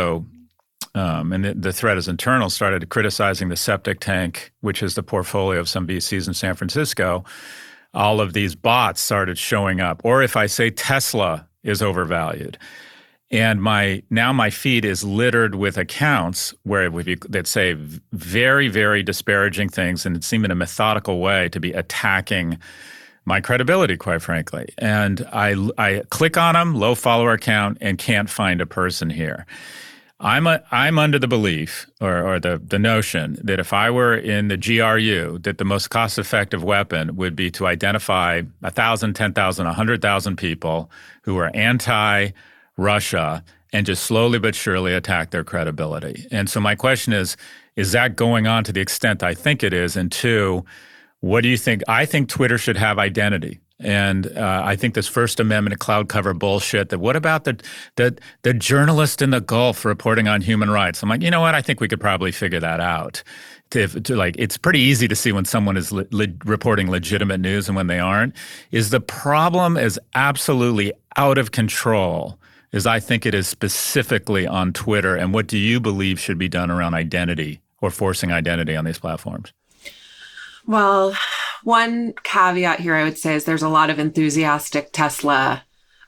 the threat is internal, started criticizing the septic tank, which is the portfolio of some VCs in San Francisco, all of these bots started showing up. Or if I say Tesla is overvalued. And my feed is littered with accounts where that say very, very disparaging things, and it seemed in a methodical way to be attacking my credibility, quite frankly. And I click on them, low follower count, and can't find a person here. I'm under the belief or the notion that if I were in the GRU, that the most cost-effective weapon would be to identify 1,000, 10,000, 100,000 people who are anti-Russia and just slowly but surely attack their credibility. And so my question is that going on to the extent I think it is? And two, what do you think? I think Twitter should have identity. And I think this First Amendment cloud cover bullshit, that what about the journalist in the Gulf reporting on human rights? I'm like, you know what? I think we could probably figure that out. It's pretty easy to see when someone is reporting legitimate news and when they aren't. Is the problem is absolutely out of control, as I think it is specifically on Twitter. And what do you believe should be done around identity or forcing identity on these platforms? Well, one caveat here I would say is there's a lot of enthusiastic Tesla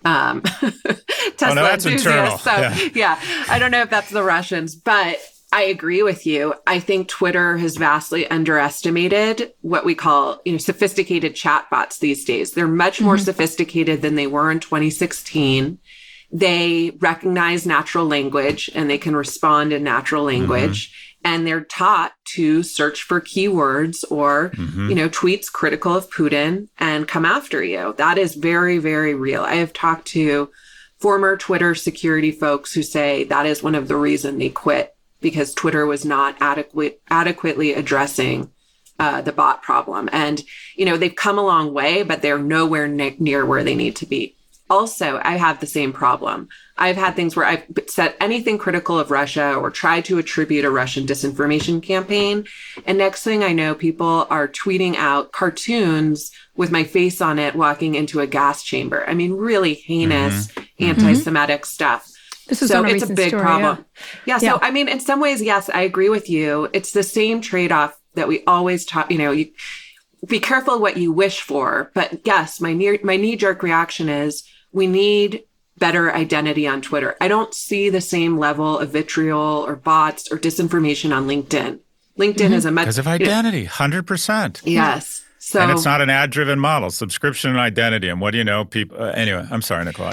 that's internal. So yeah, I don't know if that's the Russians, but I agree with you. I think Twitter has vastly underestimated what we call, sophisticated chatbots these days. They're much more sophisticated than they were in 2016. They recognize natural language and they can respond in natural language. And they're taught to search for keywords or, tweets critical of Putin and come after you. That is very, very real. I have talked to former Twitter security folks who say that is one of the reasons they quit, because Twitter was not adequately addressing the bot problem. And, they've come a long way, but they're nowhere near where they need to be. Also, I have the same problem. I've had things where I've said anything critical of Russia or tried to attribute a Russian disinformation campaign. And next thing I know, people are tweeting out cartoons with my face on it walking into a gas chamber. I mean, really heinous anti-Semitic stuff. This is so it's a big problem. Yeah. So, I mean, in some ways, yes, I agree with you. It's the same trade-off that we always talk, you be careful what you wish for. But yes, my knee-jerk reaction is we need better identity on Twitter. I don't see the same level of vitriol or bots or disinformation on LinkedIn. LinkedIn is a much— because of identity, 100%. Yes. So, and it's not an ad-driven model, subscription and identity. And what do you know? People. Anyway, I'm sorry, Nicole.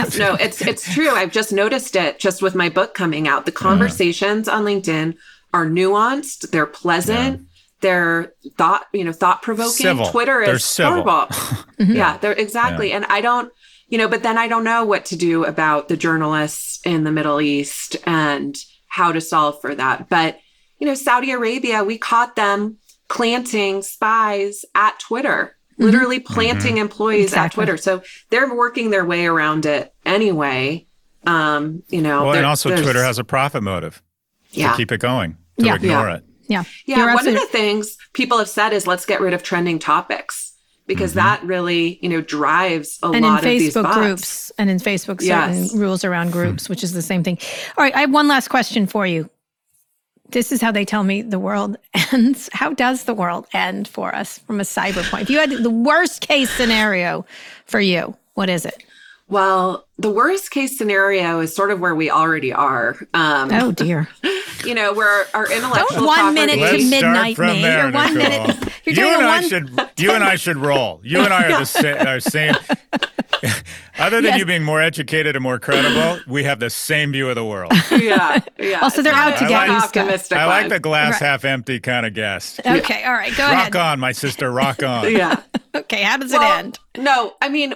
It's true. I've just noticed it just with my book coming out. The conversations on LinkedIn are nuanced. They're pleasant. They're thought-provoking. Civil. Twitter is horrible. They're exactly. Yeah. And I don't, but then I don't know what to do about the journalists in the Middle East and how to solve for that. But, Saudi Arabia, we caught them planting spies at Twitter, literally planting employees at Twitter. So they're working their way around it anyway. And also Twitter has a profit motive to keep it going, to ignore it. Yeah. One of the things people have said is let's get rid of trending topics, because that really, drives a lot of these bots. Groups, and in Facebook, certain rules around groups, which is the same thing. All right. I have one last question for you. This is how they tell me the world ends. How does the world end for us from a cyber point? If you had the worst case scenario for you, what is it? Well, the worst case scenario is sort of where we already are. Oh, dear. Where our intellectual Don't 1 minute to midnight me. There, or 1 minute. You and I should roll. You and I are the same. Other than you being more educated and more credible, we have the same view of the world. Yeah. Also, they're out to get you, optimistic. I like the glass half empty kind of guest. Okay, all right, go ahead. Rock on, my sister, rock on. Yeah. Okay, how does it end? No, I mean,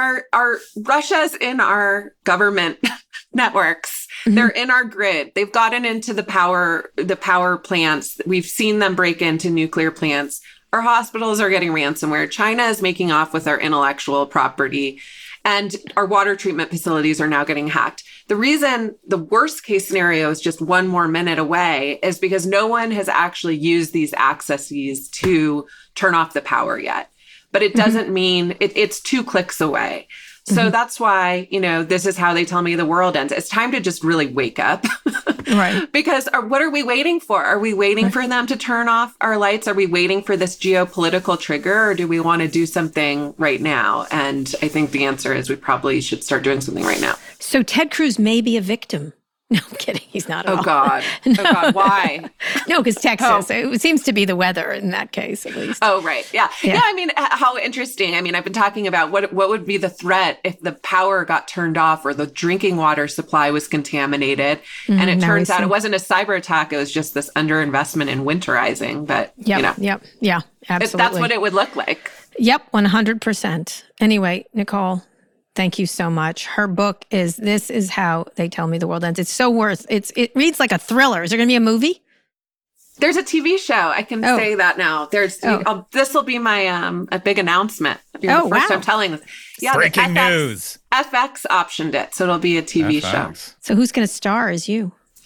Russia's in our government networks. Mm-hmm. They're in our grid. They've gotten into the power plants. We've seen them break into nuclear plants. Our hospitals are getting ransomware. China is making off with our intellectual property. And our water treatment facilities are now getting hacked. The reason the worst case scenario is just one more minute away is because no one has actually used these accesses to turn off the power yet. But it doesn't mean it's 2 clicks away. So that's why, this is how they tell me the world ends. It's time to just really wake up. Right. Because what are we waiting for? Are we waiting for them to turn off our lights? Are we waiting for this geopolitical trigger, or do we want to do something right now? And I think the answer is we probably should start doing something right now. So Ted Cruz may be a victim. No, I'm kidding. He's not at all. God. No. Oh, God. Why? No, because Texas. It seems to be the weather in that case, at least. Oh, right. Yeah. I mean, how interesting. I mean, I've been talking about what would be the threat if the power got turned off or the drinking water supply was contaminated. And it turns out it wasn't a cyber attack. It was just this underinvestment in winterizing. But, Yeah, absolutely. That's what it would look like. Yep, 100%. Anyway, Nicole, thank you so much. Her book is This Is How They Tell Me the World Ends. It's so worth it. Reads like a thriller. Is there going to be a movie? There's a TV show. I can say that now. This will be my a big announcement. You're the first time telling this. Yeah, breaking news. FX optioned it, so it'll be a TV show. So who's going to star as you?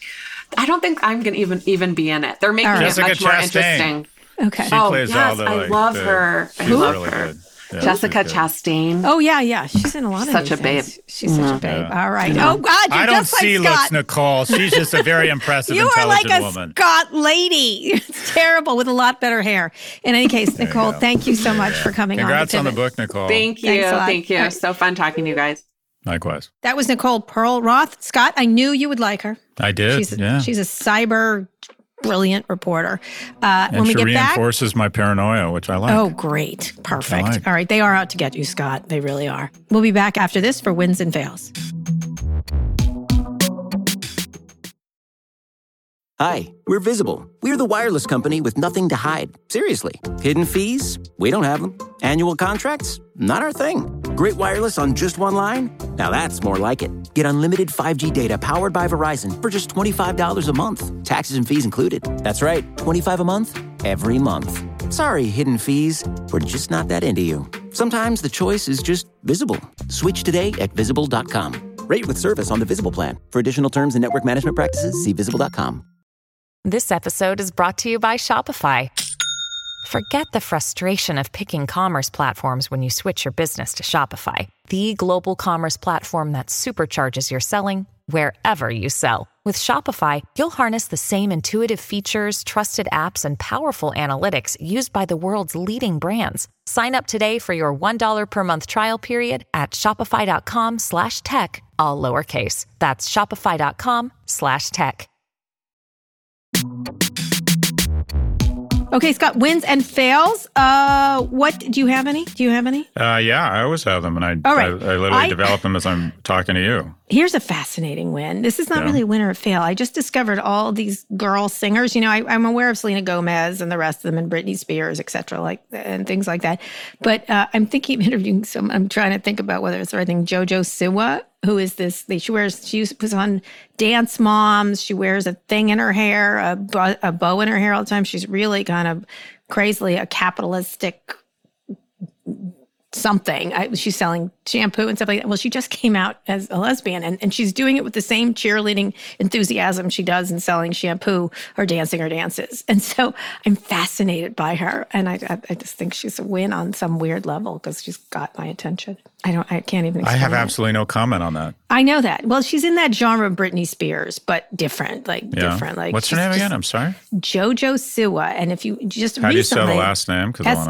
I don't think I'm going to even be in it. They're making it much more interesting. Okay. She plays all the. I love her. I love her. Good. Yeah, Jessica Chastain. Oh, yeah. She's in a lot of Such a babe. She's such a babe. All right. Oh, God, you're I just like Scott. I don't see looks, Nicole. She's just a very impressive, intelligent woman. You are like a Scott lady. It's terrible with a lot better hair. In any case, Nicole, thank you so much for coming on. Congrats on the book, Nicole. Thank you. Thank you. Right. So fun talking to you guys. Likewise. That was Nicole Pearl Roth. Scott, I knew you would like her. I did, She's a cyber brilliant reporter. And when we she get back, reinforces my paranoia, which I like. Oh, great. Perfect. All right. They are out to get you, Scott. They really are. We'll be back after this for Wins and Fails. Hi, we're Visible. We're the wireless company with nothing to hide. Seriously. Hidden fees? We don't have them. Annual contracts? Not our thing. Great wireless on just one line? Now that's more like it. Get unlimited 5G data powered by Verizon for just $25 a month. Taxes and fees included. That's right, $25 a month, every month. Sorry, hidden fees. We're just not that into you. Sometimes the choice is just Visible. Switch today at Visible.com. Rate with service on the Visible plan. For additional terms and network management practices, see Visible.com. This episode is brought to you by Shopify. Forget the frustration of picking commerce platforms when you switch your business to Shopify, the global commerce platform that supercharges your selling wherever you sell. With Shopify, you'll harness the same intuitive features, trusted apps, and powerful analytics used by the world's leading brands. Sign up today for your $1 per month trial period at shopify.com/tech, all lowercase. That's shopify.com/tech. Okay, Scott, wins and fails. What do you have any? Yeah, I always have them, and I literally develop them as I'm talking to you. Here's a fascinating win. This is not really a win or a fail. I just discovered all these girl singers. You know, I'm aware of Selena Gomez and the rest of them, and Britney Spears, et cetera, and things like that. But I'm thinking of interviewing some. I'm trying to think about whether it's the right thing. JoJo Siwa, who is this? She was on Dance Moms. She wears a thing in her hair, a bow in her hair all the time. She's really kind of crazily a capitalistic something. She's selling shampoo and stuff like that. Well, she just came out as a lesbian, and she's doing it with the same cheerleading enthusiasm she does in selling shampoo or dancing her dances. And so I'm fascinated by her, and I just think she's a win on some weird level because she's got my attention. I can't even explain I have it. absolutely no comment on that. I know that. Well, she's in that genre of Britney Spears, but different, different. What's her name again? I'm sorry? JoJo Siwa. And if you just How do you spell the last name?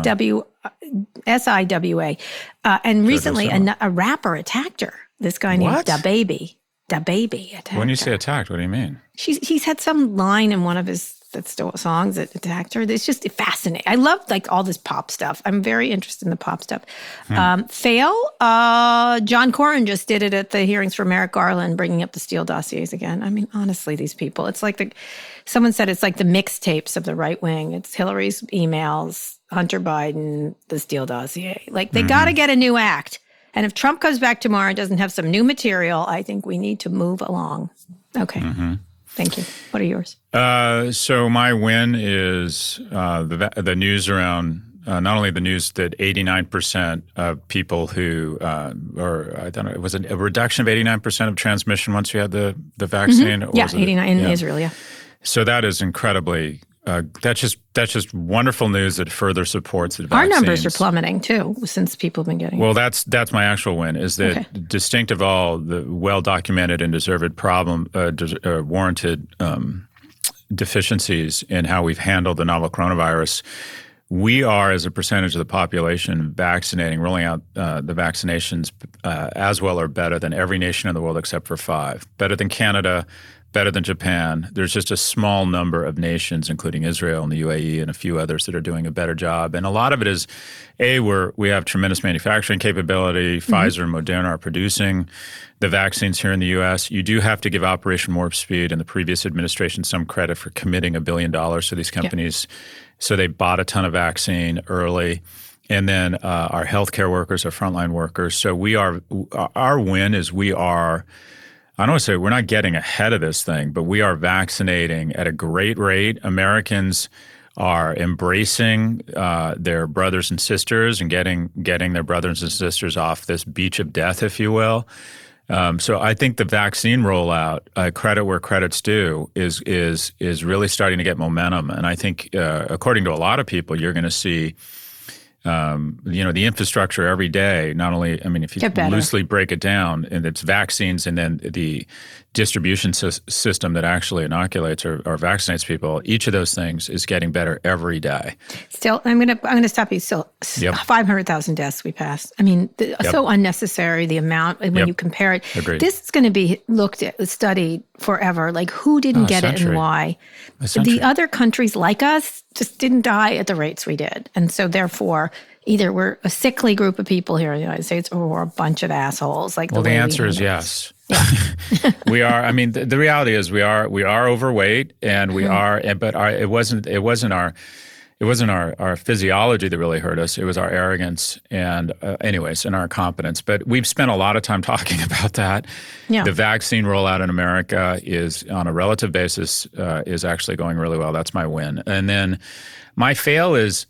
SIWA. And recently a rapper attacked her. This guy named DaBaby. DaBaby attacked her. When you say attacked, what do you mean? He's had some line in one of his that stole songs that attacked her. It's just fascinating. I love like all this pop stuff. I'm very interested in the pop stuff. Fail. John Cornyn just did it at the hearings for Merrick Garland, bringing up the Steele dossiers again. I mean, honestly, these people. It's like someone said it's like the mixtapes of the right wing. It's Hillary's emails, Hunter Biden, the Steele dossier. Like they got to get a new act. And if Trump comes back tomorrow and doesn't have some new material, I think we need to move along. Okay. Thank you. What are yours? So my win is the news around not only the news that 89% of people who, or I don't know, it was a reduction of 89% of transmission once you had the vaccine? Or 89 in Israel, yeah. So that is incredibly, that's just wonderful news that further supports the vaccines. Our numbers are plummeting too since people have been getting it. Well, that's my actual win, is that distinct of all the well-documented and deserved problem, warranted deficiencies in how we've handled the novel coronavirus, we are, as a percentage of the population, rolling out the vaccinations as well or better than every nation in the world except for 5. Better than Canada, better than Japan. There's just a small number of nations, including Israel and the UAE and a few others, that are doing a better job. And a lot of it is, we have tremendous manufacturing capability. Pfizer and Moderna are producing the vaccines here in the U.S. You do have to give Operation Warp Speed and the previous administration some credit for committing $1 billion to these companies. So they bought a ton of vaccine early. And then our healthcare workers, our frontline workers. So our win is I don't want to say we're not getting ahead of this thing, but we are vaccinating at a great rate. Americans are embracing their brothers and sisters and getting their brothers and sisters off this beach of death, if you will. So I think the vaccine rollout, credit where credit's due, is really starting to get momentum. And I think, according to a lot of people, you're going to see the infrastructure every day, not only, I mean, if you loosely break it down, and it's vaccines and then the distribution system that actually inoculates or vaccinates people, each of those things is getting better every day. Still, I'm gonna stop you. Still, 500,000 deaths we passed. I mean, so unnecessary, the amount, when you compare it. Agreed. This is going to be studied forever. Like, who didn't get it and why? The other countries like us just didn't die at the rates we did. And so therefore, either we're a sickly group of people here in the United States or we're a bunch of assholes. Like, the answer is yes. Yeah. We are. I mean, the reality is we are overweight, and we are. But it wasn't our physiology that really hurt us. It was our arrogance and and our incompetence. But we've spent a lot of time talking about that. Yeah. The vaccine rollout in America is, on a relative basis, is actually going really well. That's my win. And then my fail is,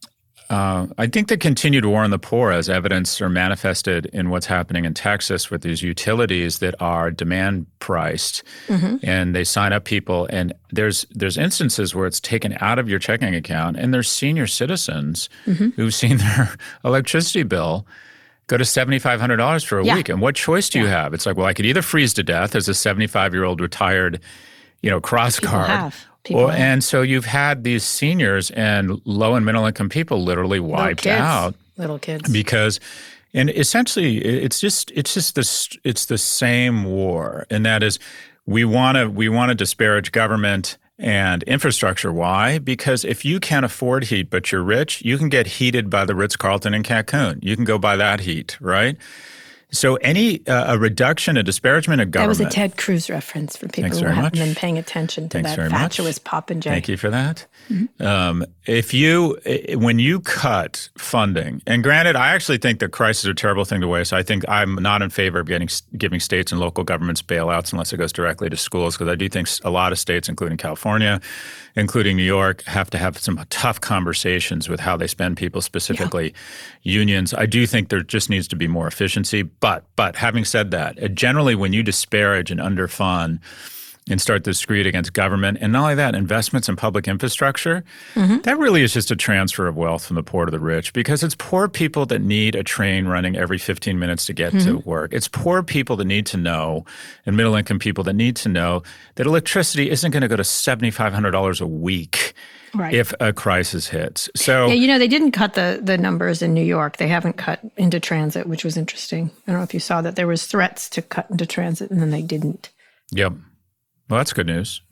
I think the continued war on the poor, as evidence are manifested in what's happening in Texas with these utilities that are demand priced, and they sign up people, and there's instances where it's taken out of your checking account, and there's senior citizens who've seen their electricity bill go to $7,500 for a week. And what choice do you have? It's like, well, I could either freeze to death as a 75-year-old retired, cross guard. And so you've had these seniors and low and middle income people literally wiped out. Little kids. Because, and essentially, it's the same war, and that is, we want to disparage government and infrastructure. Why? Because if you can't afford heat but you're rich, you can get heated by the Ritz-Carlton in Cancun. You can go buy that heat, right? So a reduction, a disparagement of government. That was a Ted Cruz reference for people who haven't been paying attention to that fatuous Popinjay. Thank you for that. When you cut funding, and granted, I actually think the crisis is a terrible thing to waste. I think I'm not in favor of giving states and local governments bailouts unless it goes directly to schools, because I do think a lot of states, including California, including New York, have to have some tough conversations with how they spend people, specifically unions. I do think there just needs to be more efficiency. But having said that, generally when you disparage and underfund and start the screed against government, and not only that, investments in public infrastructure, that really is just a transfer of wealth from the poor to the rich, because it's poor people that need a train running every 15 minutes to get to work. It's poor people that need to know, and middle-income people that need to know that electricity isn't going to go to $7,500 a week. Right. If a crisis hits. So they didn't cut the numbers in New York. They haven't cut into transit, which was interesting. I don't know if you saw that. There was threats to cut into transit, and then they didn't. Yep. Well, that's good news.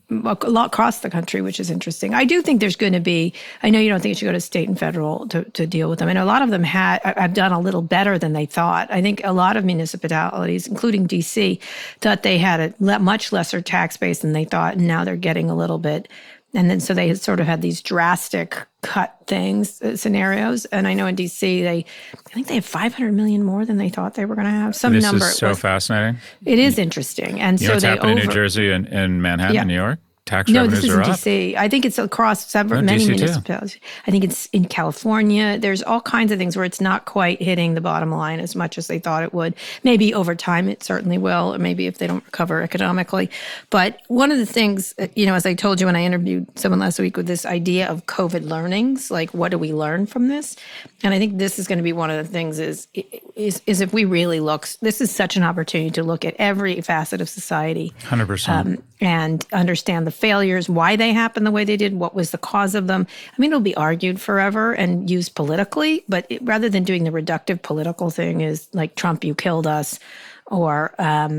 a lot across the country, which is interesting. I do think there's going to be, I know you don't think it should go to state and federal to deal with them. And a lot of them have done a little better than they thought. I think a lot of municipalities, including DC, thought they had a much lesser tax base than they thought. And now they're getting a little bit. And then so they sort of had these drastic cut scenarios. And I know in DC, I think they have 500 million more than they thought they were going to have. Some number. This is so fascinating. It is interesting. And you know what's happening in New Jersey and Manhattan, New York? Tax revenues are up. No, this is in DC. I think it's across many municipalities. Too. I think it's in California. There's all kinds of things where it's not quite hitting the bottom line as much as they thought it would. Maybe over time it certainly will, or maybe if they don't recover economically. But one of the things, as I told you when I interviewed someone last week with this idea of COVID learnings, like what do we learn from this? And I think this is going to be one of the things is if we really look, this is such an opportunity to look at every facet of society. 100%. And understand the failures, why they happened the way they did, what was the cause of them. I mean, it'll be argued forever and used politically, but rather than doing the reductive political thing is like Trump, you killed us, or,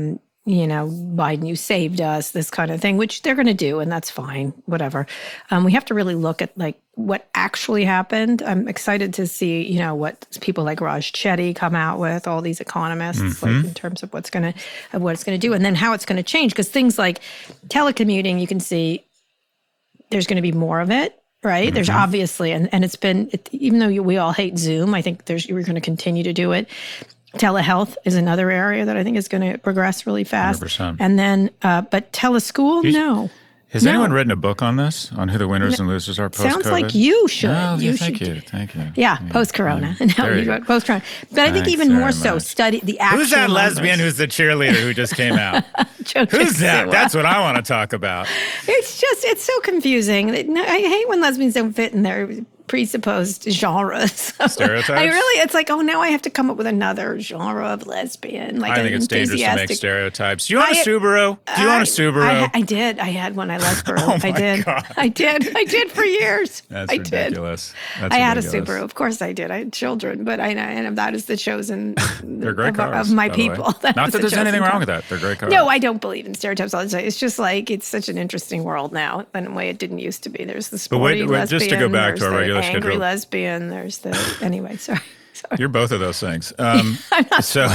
Biden, you saved us, this kind of thing, which they're going to do, and that's fine, whatever. We have to really look at like what actually happened. I'm excited to see, what people like Raj Chetty come out with, all these economists, like in terms of what it's going to do, and then how it's going to change. Because things like telecommuting, you can see there's going to be more of it, right? There's obviously, and it's been, even though we all hate Zoom, I think we're going to continue to do it. Telehealth is another area that I think is going to progress really fast. 100%. And then, but teleschool, no. Has anyone written a book on this, on who the winners and losers are post-COVID? Sounds like you should. Oh, thank you. Yeah, post-corona. Now you wrote post-corona. But I think even more so, study the actual Who's that numbers. lesbian who's the cheerleader who just came out? Who's that? That's what I want to talk about. It's so confusing. I hate when lesbians don't fit in their presupposed genres. Stereotypes? It's like, oh, now I have to come up with another genre of lesbian. Like I think it's dangerous to make stereotypes. Do you want a Subaru? Do you want a Subaru? I did. I had one. I loved Subaru. Oh my God. I did for years. That's ridiculous. I had a Subaru. Of course I did. I had children, but and that is the chosen They're great cars, of my people. Not that there's anything wrong with that. They're great cars. No, I don't believe in stereotypes all the time. It's just like it's such an interesting world now in a way it didn't used to be. There's the sporty lesbian. Just to go back to our regular angry schedule. Lesbian. There's the anyway. Sorry. You're both of those things. I'm not so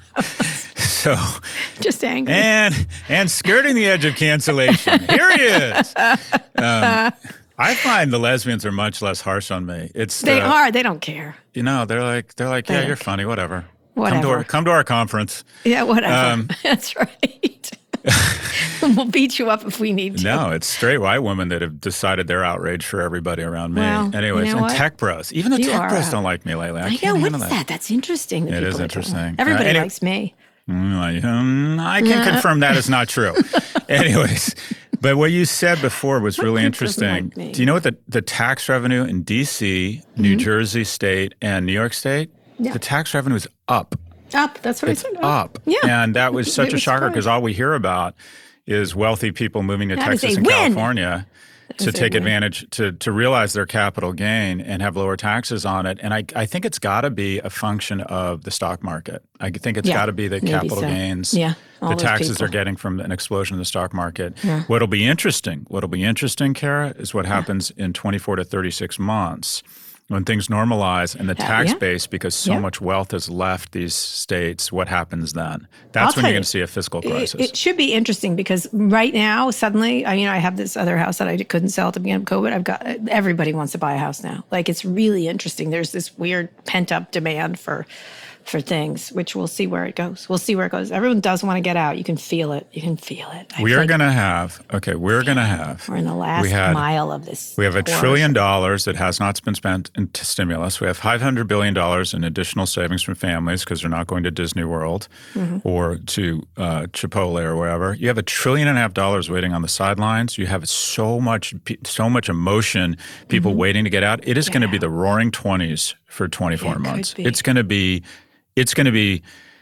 just angry and skirting the edge of cancellation. Here he is. I find the lesbians are much less harsh on me. They are. They don't care. They're like, yeah, you're funny. Whatever. Whatever. Come to our conference. Yeah, whatever. That's right. We'll beat you up if we need to. No, it's straight white women that have decided they're outraged for everybody around me. Well, anyways, and tech bros. Even the tech bros don't like me lately. I know. What's that? That's interesting. It is interesting. Everybody likes me. I can confirm that is not true. Anyways, but what you said before was really interesting. Do you know what the tax revenue in D.C., New Jersey State, and New York State? Yeah. The tax revenue is up. Up. That's what I said. Up. Yeah. And that was such a shocker because all we hear about is wealthy people moving to Texas and California to take advantage, to realize their capital gain and have lower taxes on it. And I think it's got to be a function of the stock market. I think it's got to be the capital gains, the taxes they're getting from an explosion in the stock market. Yeah. What'll be interesting, Kara, is what happens in 24 to 36 months. When things normalize and the tax base, because so much wealth has left these states, what happens then? That's when you're going to see a fiscal crisis. It should be interesting because right now, suddenly, I have this other house that I couldn't sell at the beginning of COVID. Everybody wants to buy a house now. Like, it's really interesting. There's this weird pent-up demand for things, which we'll see where it goes. Everyone does want to get out. You can feel it. We're going to have. We're in the last mile of this. We have $1 trillion that has not been spent into stimulus. We have $500 billion in additional savings from families because they're not going to Disney World or to Chipotle or wherever. You have $1.5 trillion waiting on the sidelines. You have so much emotion, people waiting to get out. It is going to be the roaring 20s for 24 months. It's going to be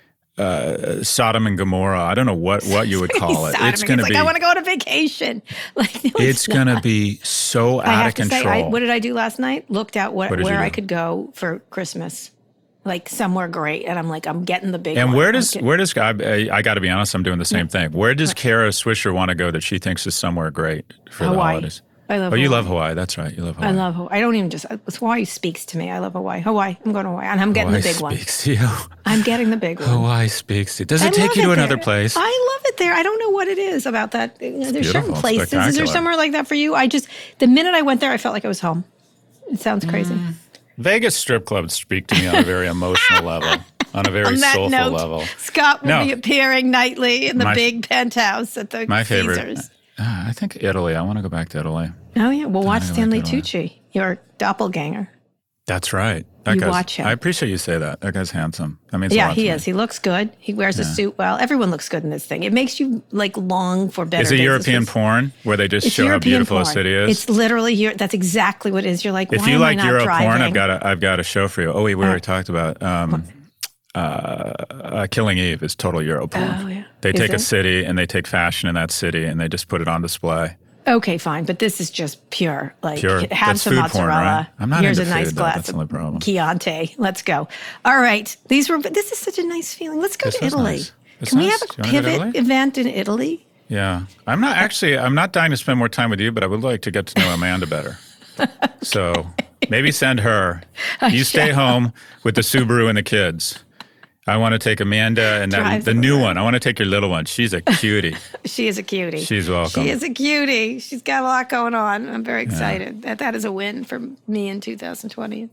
Sodom and Gomorrah. I don't know what you would call it. It's going to be. I want to go on a vacation. It's going to be so out of control. What did I do last night? Looked at where I could go for Christmas. like somewhere great. And I'm like, I'm getting the big one. And where does I got to be honest, I'm doing the same thing. Where does Kara Swisher want to go that she thinks is somewhere great for Hawaii. the holidays? I love you Hawaii. love Hawaii. That's right. You love Hawaii. I love Hawaii. I don't even just, Hawaii speaks to me. I love Hawaii. Hawaii. I'm going to Hawaii. And I'm getting Hawaii the big one. speaks to you. I'm getting the big one. Hawaii speaks to you. Does it take you to another place? I love it there. I don't know what it is about that. There's certain places. Is there spectacular. somewhere like that for you? The minute I went there, I felt like I was home. It sounds crazy. Vegas strip clubs speak to me on a very emotional level, on a very On that soulful note, level. Scott will be appearing nightly in the big penthouse at the My favorite. Caesars. I think Italy. I want to go back to Italy. Oh, yeah. Well, watch Stanley like Italy. Tucci, your doppelganger. That's right. Watch him. I appreciate you say that. That guy's handsome. That means a lot He to is. me. He looks good. He wears a suit well. Everyone looks good in this thing. It makes you like long for better Is it days. European porn where they just It's show European how beautiful porn. a city is? It's literally here. That's exactly what it is. You're like, if why you am like I not Euro driving? porn, I've got a show for you. Oh wait, we already talked about Killing Eve is total Euro porn. Oh, yeah. They Is take it? a city and they take fashion in that city and they just put it on display. Okay, fine, but this is just pure. Like, Pure. have That's some food mozzarella. porn, right? I'm not Here's into a nice food, though. glass That's the only problem. of Chianti. Let's go. All right, this is such a nice feeling. Let's go This to is Italy. nice. It's Can we nice. have a Do you wanna go to pivot Italy? event in Italy? Yeah. I'm not dying to spend more time with you, but I would like to get to know Amanda better. So maybe send her. You stay home with the Subaru and the kids. I want to take Amanda and the new one. I want to take your little one. She's a cutie. She is a cutie. She's welcome. She is a cutie. She's got a lot going on. I'm very excited. That is a win for me in 2020,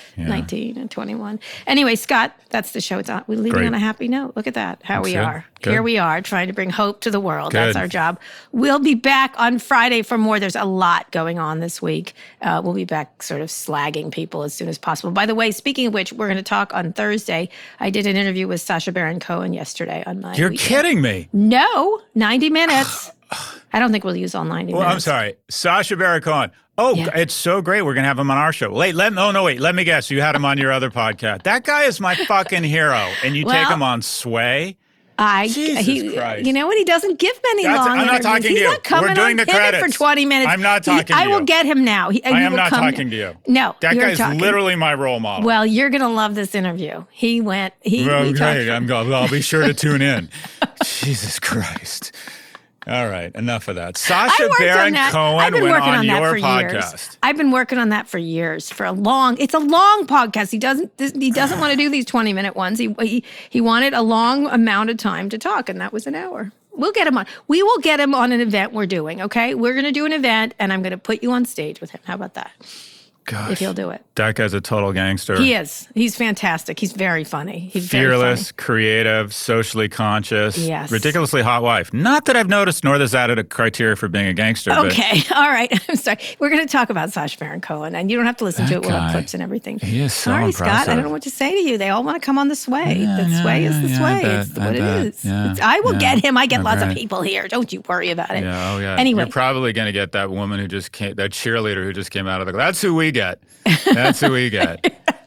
19 and 21. Anyway, Scott, that's the show. We're leaving Great. on a happy note. Look at that. How we That's it. are. Good. Here we are trying to bring hope to the world. That's Good. our job. We'll be back on Friday for more. There's a lot going on this week. We'll be back sort of slagging people as soon as possible. By the way, speaking of which, we're going to talk on Thursday. I did an interview with Sacha Baron Cohen yesterday on my You're weekend. kidding me. No, 90 minutes. I don't think we'll use all 90 Well, I'm minutes. sorry. Sacha Baron Cohen. Oh, Yeah. it's so great. We're going to have him on our show. Wait, let me guess. You had him on your other podcast. That guy is my fucking hero. And you take Well, him on Sway. Christ. Christ. You know what? He doesn't give many long I'm not interviews. talking to He's you. not coming We're doing on the Pivot credits. for 20 minutes. I'm not talking to I will you. get him now. I am not talking to you. No, That you're guy's talking. literally my role model. Well, you're going to love this interview. We talked- Okay, I'll be sure to tune in. Jesus Christ. All right, enough of that. Sacha Baron Cohen I've been went working on on that your for podcast. years. I've been working on that for years. It's a long podcast. He doesn't want to do these 20-minute ones. He wanted a long amount of time to talk, and that was an hour. We'll get him on. We will get him on an event we're doing, okay? We're going to do an event, and I'm going to put you on stage with him. How about that? Gosh, If he'll do it. that guy's a total gangster. He is. He's fantastic. He's very funny. He's Fearless, very creative, socially conscious, Yes. ridiculously hot wife. Not that I've noticed, nor does that a criteria for being a gangster. funny. Okay. All right. I'm sorry. We're going to talk about Sacha Baron Cohen, and you don't have to listen to That it. We'll have guy, clips and everything. he is so Sorry, Scott. I impressive. don't know what to say to you. They all want to come on the Sway. The Sway is the yeah, Sway. I bet, It's I what it bet. is. Yeah, I will yeah. get him. I get lots of Okay. people here. Don't you worry about it. Yeah, oh yeah. Anyway. You're probably going to get that woman who just came, that cheerleader who just came out of the. That's who we get. That's who we get.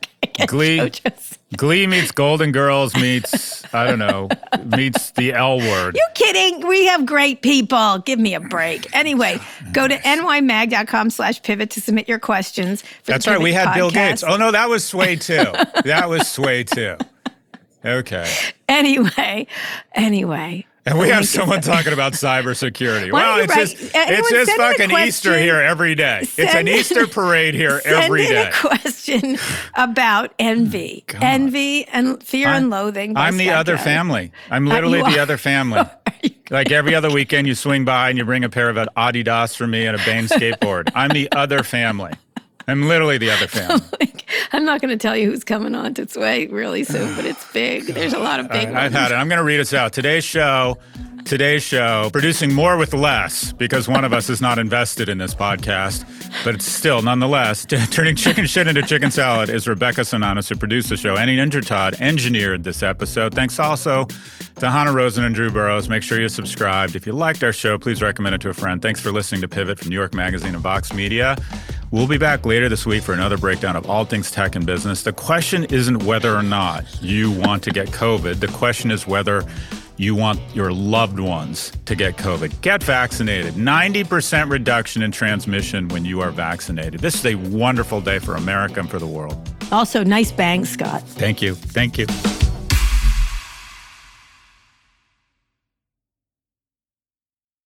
Glee meets Golden Girls meets meets the L Word. You kidding? We have great people. Give me a break. Anyway, go to nymag.com/pivot to submit your questions. For That's the right. We Pivot had Bill podcast. Gates. Oh no, that was Sway too. That was Sway too. Okay. Anyway. And we Thank have you someone so- talking about cybersecurity. Why don't Well, you it's write- just anyone it's just send in a fucking Easter question? here every day. It's an Send in- Easter parade here every Send in day. a question about envy. Envy and fear and loathing. by I'm the Scott other Kelly. family. I'm literally you the are. other family. Like every other weekend, you swing by and you bring a pair of Adidas for me and a Bane skateboard. I'm the other family. I'm literally the other family. I'm not going to tell you who's coming on to Sway really soon, but it's big. There's a lot of big ones. I've had it. I'm going to read us out. Today's show, producing more with less because one of us is not invested in this podcast, but it's still, nonetheless, turning chicken shit into chicken salad is Rebecca Sonanis, who produced the show. Annie Nintertodd engineered this episode. Thanks also to Hannah Rosen and Drew Burrows. Make sure you're subscribed. If you liked our show, please recommend it to a friend. Thanks for listening to Pivot from New York Magazine and Vox Media. We'll be back later this week for another breakdown of all things tech and business. The question isn't whether or not you want to get COVID. The question is whether you want your loved ones to get COVID. Get vaccinated. 90% reduction in transmission when you are vaccinated. This is a wonderful day for America and for the world. Also, nice bangs, Scott. Thank you. Thank you.